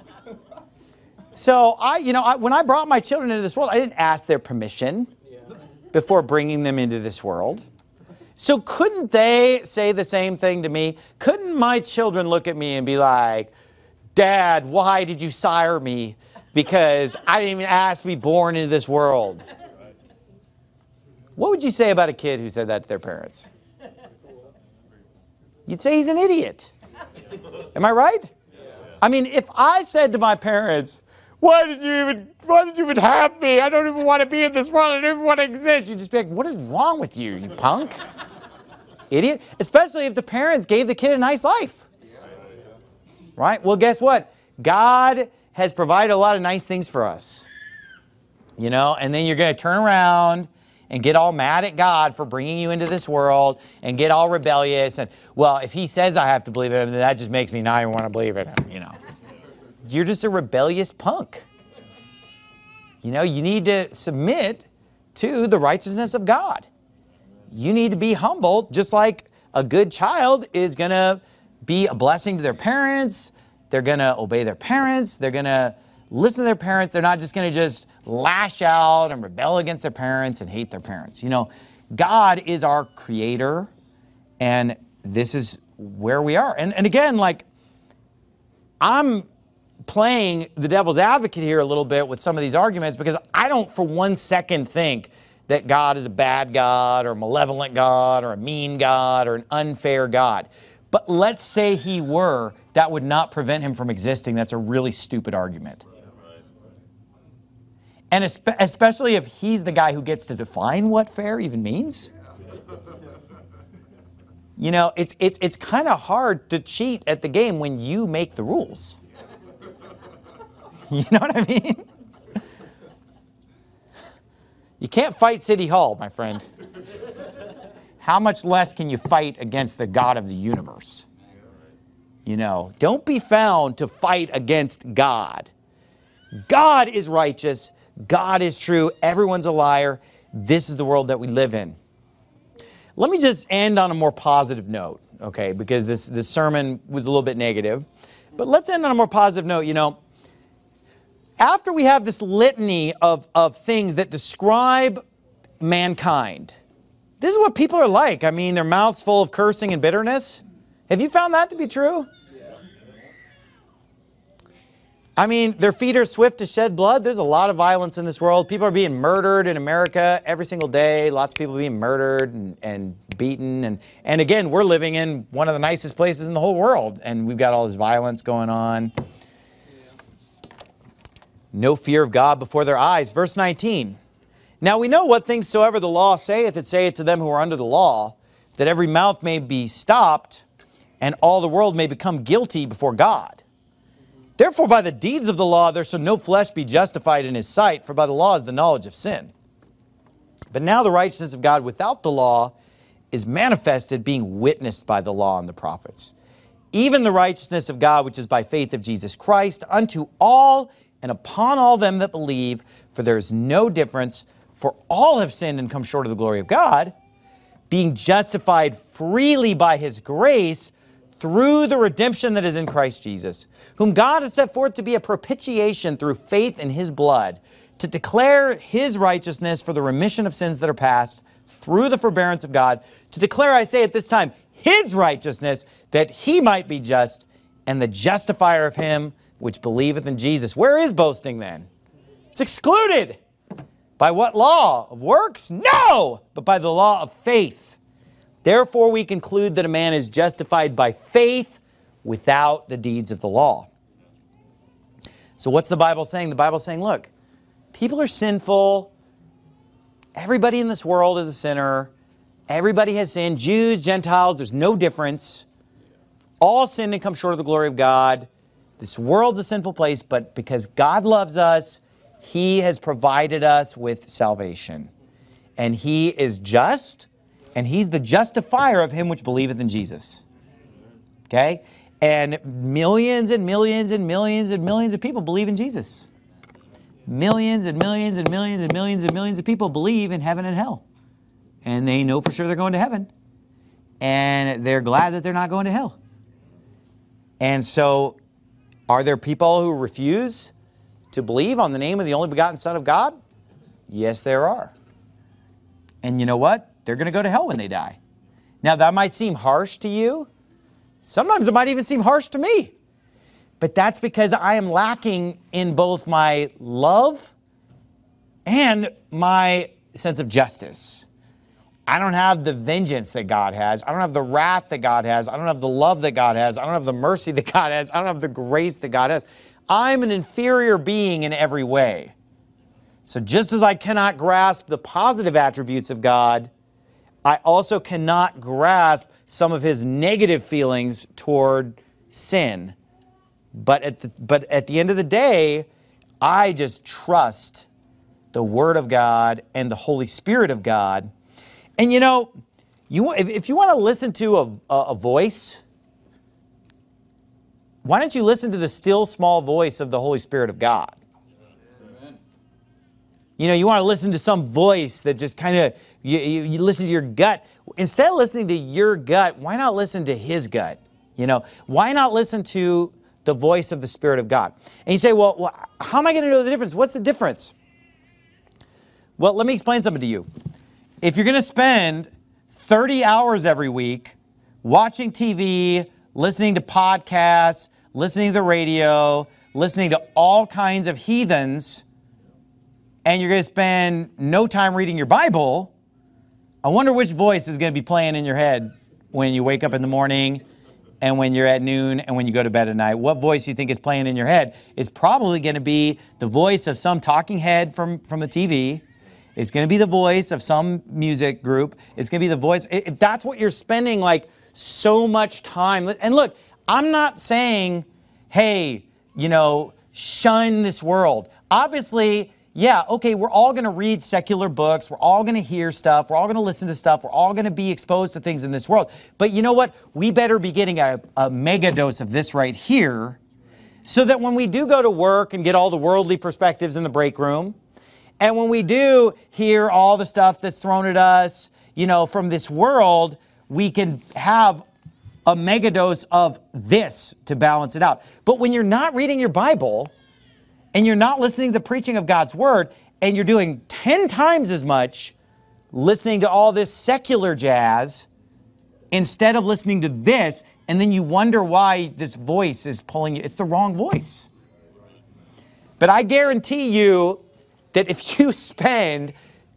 So, I, you know, I, when I brought my children into this world, I didn't ask their permission before bringing them into this world. So couldn't they say the same thing to me? Couldn't my children look at me and be like, Dad, why did you sire me? Because I didn't even ask to be born into this world. What would you say about a kid who said that to their parents? You'd say he's an idiot. Am I right? I mean, if I said to my parents, why did you even, why did you even have me? I don't even want to be in this world. I don't even want to exist. You'd just be like, what is wrong with you, you punk? Idiot. Especially if the parents gave the kid a nice life. Right? Well, guess what? God has provided a lot of nice things for us. You know, and then you're going to turn around and get all mad at God for bringing you into this world and get all rebellious. And, well, if he says I have to believe in him, then that just makes me not even want to believe in him, you know. You're just a rebellious punk. You know, you need to submit to the righteousness of God. You need to be humble, just like a good child is going to be a blessing to their parents. They're going to obey their parents. They're going to listen to their parents. They're not just going to just lash out and rebel against their parents and hate their parents. You know, God is our creator, and this is where we are. And, and again, like, I'm playing the devil's advocate here a little bit with some of these arguments because I don't for one second think that God is a bad God or a malevolent God or a mean God or an unfair God. But let's say he were, that would not prevent him from existing. That's a really stupid argument. And especially if he's the guy who gets to define what fair even means. You know, it's, it's, it's kind of hard to cheat at the game when you make the rules. You know what I mean? You can't fight City Hall, my friend. How much less can you fight against the God of the universe? You know, don't be found to fight against God. God is righteous. God is true. Everyone's a liar. This is the world that we live in. Let me just end on a more positive note, okay, because this, this sermon was a little bit negative. But let's end on a more positive note. You know, after we have this litany of, of things that describe mankind, this is what people are like. I mean, their mouths full of cursing and bitterness. Have you found that to be true? I mean, their feet are swift to shed blood. There's a lot of violence in this world. People are being murdered in America every single day. Lots of people being murdered and, and beaten. And, and again, we're living in one of the nicest places in the whole world. And we've got all this violence going on. no fear of God before their eyes. Verse nineteen. Now we know what things soever the law saith, it saith to them who are under the law, that every mouth may be stopped, and all the world may become guilty before God. Therefore by the deeds of the law there shall no flesh be justified in his sight, for by the law is the knowledge of sin. But now the righteousness of God without the law is manifested, being witnessed by the law and the prophets. Even the righteousness of God which is by faith of Jesus Christ, unto all and upon all them that believe, for there is no difference, for all have sinned and come short of the glory of God, being justified freely by his grace through the redemption that is in Christ Jesus, whom God has set forth to be a propitiation through faith in his blood, to declare his righteousness for the remission of sins that are past, through the forbearance of God, to declare, I say at this time, his righteousness, that he might be just, and the justifier of him which believeth in Jesus. Where is boasting then? It's excluded. By what law? Of works? No, but by the law of faith. Therefore we conclude that a man is justified by faith without the deeds of the law. So what's the Bible saying? The Bible's saying, look, people are sinful. Everybody in this world is a sinner. Everybody has sinned. Jews, Gentiles, there's no difference. All sinned and come short of the glory of God. This world's a sinful place, but because God loves us, he has provided us with salvation. And he is just, and he's the justifier of him which believeth in Jesus. Okay? And millions and millions and millions and millions of people believe in Jesus. Millions and millions and millions and millions and millions of people believe in heaven and hell. And they know for sure they're going to heaven. And they're glad that they're not going to hell. And so, are there people who refuse to believe on the name of the only begotten Son of God? Yes, there are. And you know what? They're going to go to hell when they die. Now, that might seem harsh to you. Sometimes it might even seem harsh to me. But that's because I am lacking in both my love and my sense of justice. I don't have the vengeance that God has. I don't have the wrath that God has. I don't have the love that God has. I don't have the mercy that God has. I don't have the grace that God has. I'm an inferior being in every way. So just as I cannot grasp the positive attributes of God, I also cannot grasp some of his negative feelings toward sin. But at the, but at the end of the day, I just trust the Word of God and the Holy Spirit of God. And you know, you, if, if you want to listen to a, a, a voice, why don't you listen to the still small voice of the Holy Spirit of God? Amen. You know, you want to listen to some voice that just kind of, you, you, you listen to your gut. Instead of listening to your gut, why not listen to his gut? You know, why not listen to the voice of the Spirit of God? And you say, well, well how am I going to know the difference? What's the difference? Well, let me explain something to you. If you're going to spend thirty hours every week watching T V, listening to podcasts, listening to the radio, listening to all kinds of heathens, and you're going to spend no time reading your Bible, I wonder which voice is going to be playing in your head when you wake up in the morning and when you're at noon and when you go to bed at night. What voice you think is playing in your head is probably going to be the voice of some talking head from, from the T V. It's going to be the voice of some music group. It's going to be the voice. If that's what you're spending like so much time. And look, I'm not saying, hey, you know, shun this world. Obviously, yeah, okay, we're all going to read secular books. We're all going to hear stuff. We're all going to listen to stuff. We're all going to be exposed to things in this world. But you know what? We better be getting a, a mega dose of this right here so that when we do go to work and get all the worldly perspectives in the break room, and when we do hear all the stuff that's thrown at us, you know, from this world, we can have a mega dose of this to balance it out. But when you're not reading your Bible and you're not listening to the preaching of God's Word and you're doing ten times as much listening to all this secular jazz instead of listening to this, and then you wonder why this voice is pulling you, it's the wrong voice. But I guarantee you that if you spend,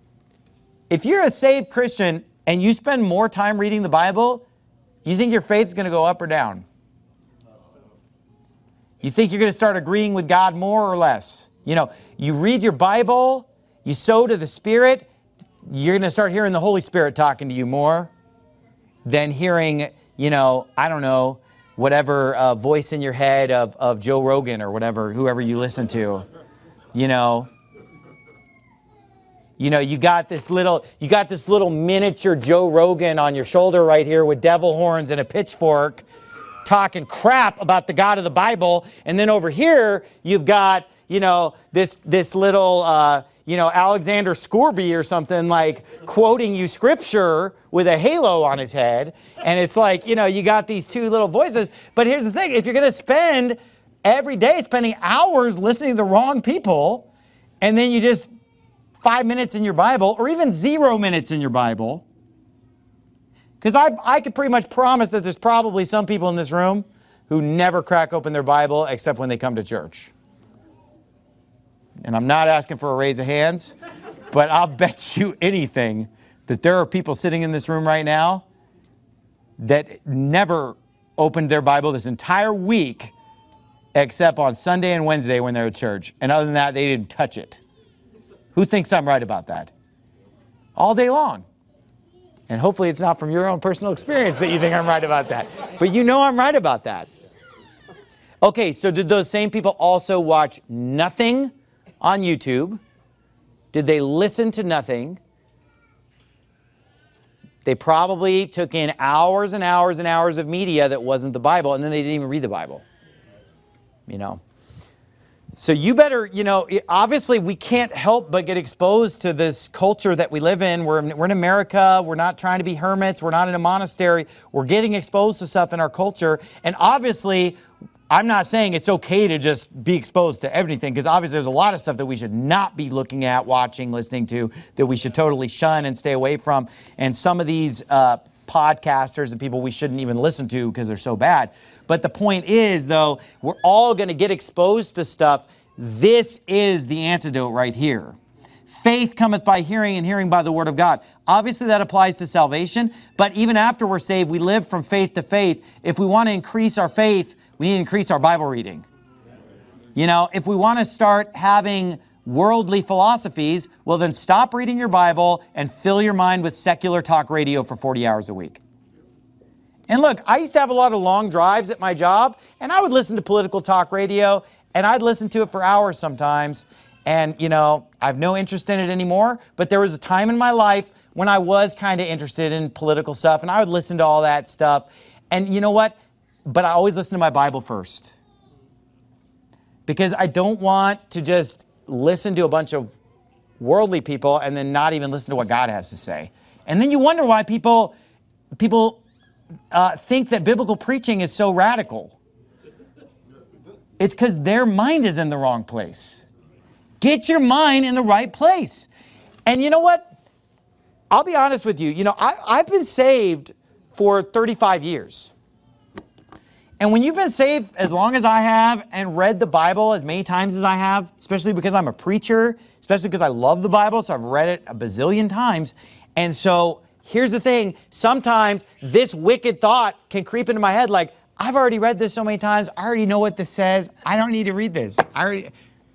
if you're a saved Christian and you spend more time reading the Bible, you think your faith's going to go up or down? You think you're going to start agreeing with God more or less? You know, you read your Bible, you sow to the Spirit, you're going to start hearing the Holy Spirit talking to you more than hearing, you know, I don't know, whatever uh, voice in your head of, of Joe Rogan or whatever, whoever you listen to, you know. You know, you got this little, you got this little miniature Joe Rogan on your shoulder right here with devil horns and a pitchfork talking crap about the God of the Bible. And then over here, you've got, you know, this, this little, uh, you know, Alexander Scorby or something, like quoting you scripture with a halo on his head. And it's like, you know, you got these two little voices. But here's the thing, if you're going to spend every day spending hours listening to the wrong people, and then you just five minutes in your Bible, or even zero minutes in your Bible, because I, I could pretty much promise that there's probably some people in this room who never crack open their Bible except when they come to church. And I'm not asking for a raise of hands, but I'll bet you anything that there are people sitting in this room right now that never opened their Bible this entire week except on Sunday and Wednesday when they're at church. And other than that, they didn't touch it. Who thinks I'm right about that? All day long. And hopefully it's not from your own personal experience that you think I'm right about that. But you know I'm right about that. Okay, so did those same people also watch nothing on YouTube? Did they listen to nothing? They probably took in hours and hours and hours of media that wasn't the Bible, and then they didn't even read the Bible. You know. So you better, you know, obviously we can't help but get exposed to this culture that we live in. We're, we're in America. We're not trying to be hermits. We're not in a monastery. We're getting exposed to stuff in our culture. And obviously, I'm not saying it's okay to just be exposed to everything, because obviously there's a lot of stuff that we should not be looking at, watching, listening to, that we should totally shun and stay away from. And some of these uh, podcasters and people we shouldn't even listen to because they're so bad. But the point is, though, we're all going to get exposed to stuff. This is the antidote right here. Faith cometh by hearing, and hearing by the word of God. Obviously, that applies to salvation. But even after we're saved, we live from faith to faith. If we want to increase our faith, we need to increase our Bible reading. You know, if we want to start having worldly philosophies, well, then stop reading your Bible and fill your mind with secular talk radio for forty hours a week. And look, I used to have a lot of long drives at my job, and I would listen to political talk radio, and I'd listen to it for hours sometimes. And, you know, I have no interest in it anymore, but there was a time in my life when I was kind of interested in political stuff, and I would listen to all that stuff. And you know what? But I always listen to my Bible first, because I don't want to just listen to a bunch of worldly people and then not even listen to what God has to say. And then you wonder why people, people uh, think that biblical preaching is so radical. It's because their mind is in the wrong place. Get your mind in the right place. And you know what? I'll be honest with you. You know, I, I've been saved for thirty-five years. And when you've been saved as long as I have and read the Bible as many times as I have, especially because I'm a preacher, especially because I love the Bible, so I've read it a bazillion times. And so here's the thing. Sometimes this wicked thought can creep into my head like, I've already read this so many times. I already know what this says. I don't need to read this. I already,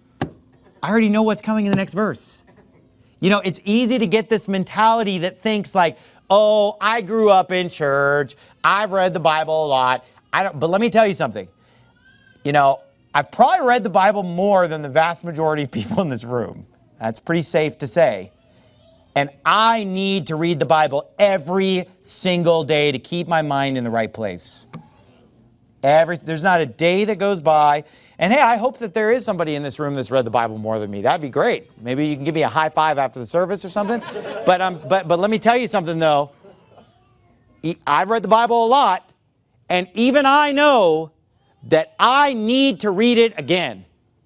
I already know what's coming in the next verse. You know, it's easy to get this mentality that thinks like, oh, I grew up in church. I've read the Bible a lot. I don't, but let me tell you something. You know, I've probably read the Bible more than the vast majority of people in this room. That's pretty safe to say. And I need to read the Bible every single day to keep my mind in the right place. Every, there's not a day that goes by. And hey, I hope that there is somebody in this room that's read the Bible more than me. That'd be great. Maybe you can give me a high five after the service or something. But, um, but, but let me tell you something, though. I've read the Bible a lot. And even I know that I need to read it again.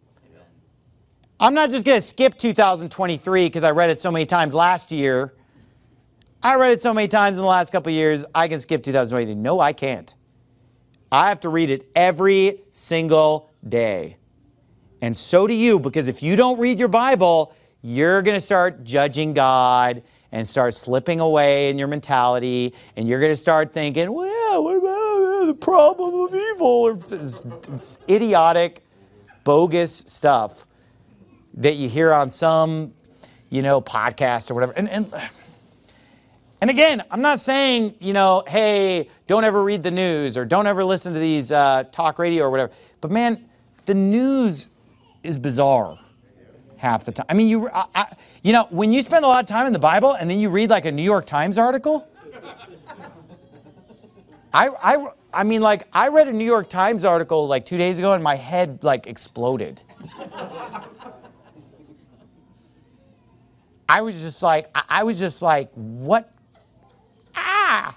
I'm not just going to skip two thousand twenty-three because I read it so many times last year. I read it so many times in the last couple of years, I can skip two thousand twenty-three. No, I can't. I have to read it every single day. And so do you, because if you don't read your Bible, you're going to start judging God and start slipping away in your mentality, and you're going to start thinking, well, yeah, what about the problem of evil? Or it's, it's idiotic, bogus stuff. that you hear on some, you know, podcast or whatever. And, and, and again, I'm not saying, you know, hey, don't ever read the news or don't ever listen to these uh, talk radio or whatever. But man, the news is bizarre half the time. I mean, you, I, I, you know, when you spend a lot of time in the Bible and then you read like a New York Times article, I, I, I mean, like, I read a New York Times article like two days ago and my head like exploded. I was just like, I, I was just like, what? Ah!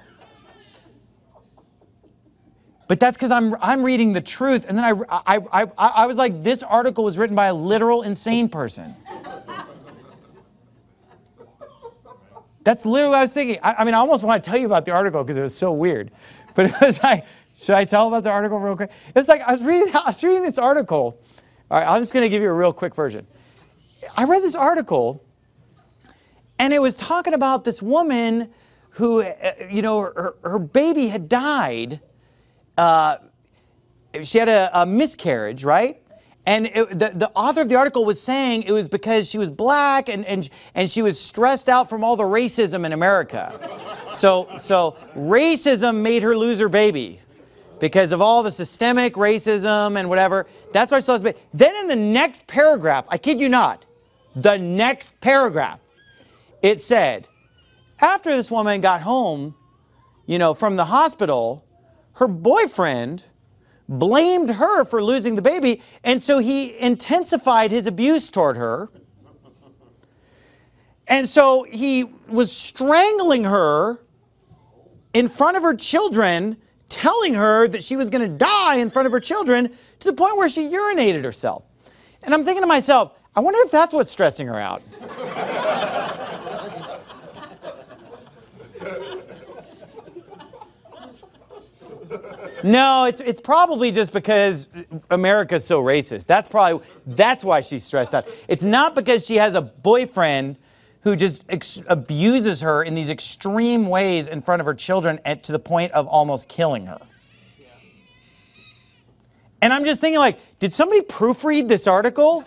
But that's because I'm, I'm reading the truth. And then I, I, I, I was like, this article was written by a literal insane person. That's literally what I was thinking. I, I mean, I almost want to tell you about the article because it was so weird. But it was like, should I tell about the article real quick? It was like, I was reading, I was reading this article. All right, I'm just going to give you a real quick version. I read this article, and it was talking about this woman who, uh, you know, her, her baby had died. Uh, she had a, a miscarriage, right? And it, the, the author of the article was saying it was because she was black and, and, and she was stressed out from all the racism in America. So, so racism made her lose her baby because of all the systemic racism and whatever. That's why she lost her baby. Then in the next paragraph, I kid you not, the next paragraph, it said, after this woman got home, you know, from the hospital, her boyfriend blamed her for losing the baby, and so he intensified his abuse toward her. And so he was strangling her in front of her children, telling her that she was going to die in front of her children, to the point where she urinated herself. And I'm thinking to myself, I wonder if that's what's stressing her out. No, it's, it's probably just because America's so racist. That's probably, that's why she's stressed out. It's not because she has a boyfriend who just ex abuses her in these extreme ways in front of her children and to the point of almost killing her. And I'm just thinking, like, did somebody proofread this article?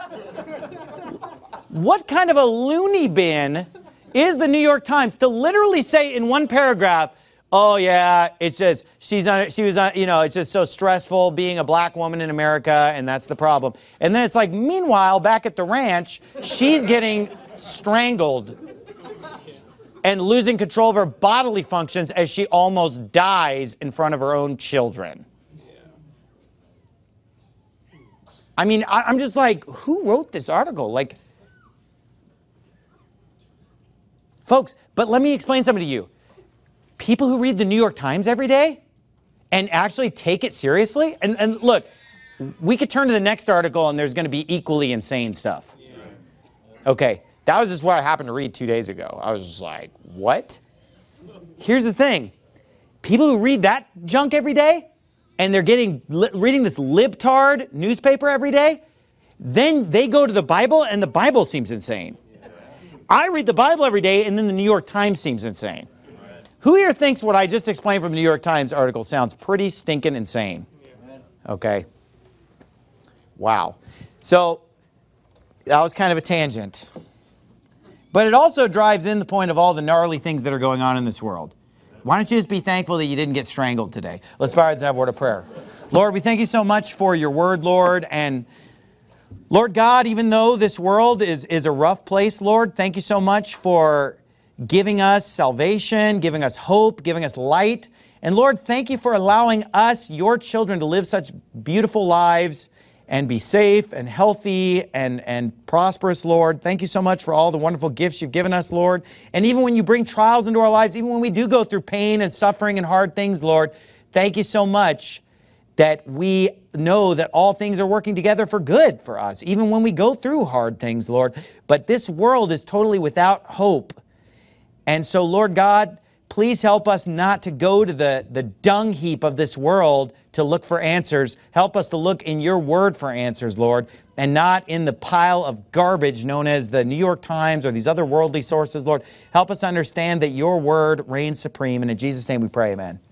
What kind of a loony bin is the New York Times to literally say in one paragraph, oh yeah, it's just, she's on, she was on, you know, it's just so stressful being a black woman in America, and that's the problem. And then it's like, meanwhile, back at the ranch, she's getting strangled and losing control of her bodily functions as she almost dies in front of her own children. I mean, I, I'm just like, who wrote this article? Like, folks, but let me explain something to you. People who read the New York Times every day and actually take it seriously, and, and look, we could turn to the next article and there's going to be equally insane stuff. Okay, that was just what I happened to read two days ago. I was just like, what? Here's the thing. People who read that junk every day and they're getting reading this libtard newspaper every day, then they go to the Bible and the Bible seems insane. I read the Bible every day and then the New York Times seems insane. Who here thinks what I just explained from the New York Times article sounds pretty stinking insane? Okay. Wow. So that was kind of a tangent. But it also drives in the point of all the gnarly things that are going on in this world. Why don't you just be thankful that you didn't get strangled today? Let's bow our heads and have a word of prayer. Lord, we thank you so much for your word, Lord. And Lord God, even though this world is, is a rough place, Lord, thank you so much for giving us salvation, giving us hope, giving us light. And Lord, thank you for allowing us, your children, to live such beautiful lives and be safe and healthy and, and prosperous, Lord. Thank you so much for all the wonderful gifts you've given us, Lord. And even when you bring trials into our lives, even when we do go through pain and suffering and hard things, Lord, thank you so much that we know that all things are working together for good for us, even when we go through hard things, Lord. But this world is totally without hope. And so, Lord God, please help us not to go to the, the dung heap of this world to look for answers. Help us to look in your word for answers, Lord, and not in the pile of garbage known as the New York Times or these other worldly sources, Lord. Help us understand that your word reigns supreme. And in Jesus' name we pray, amen.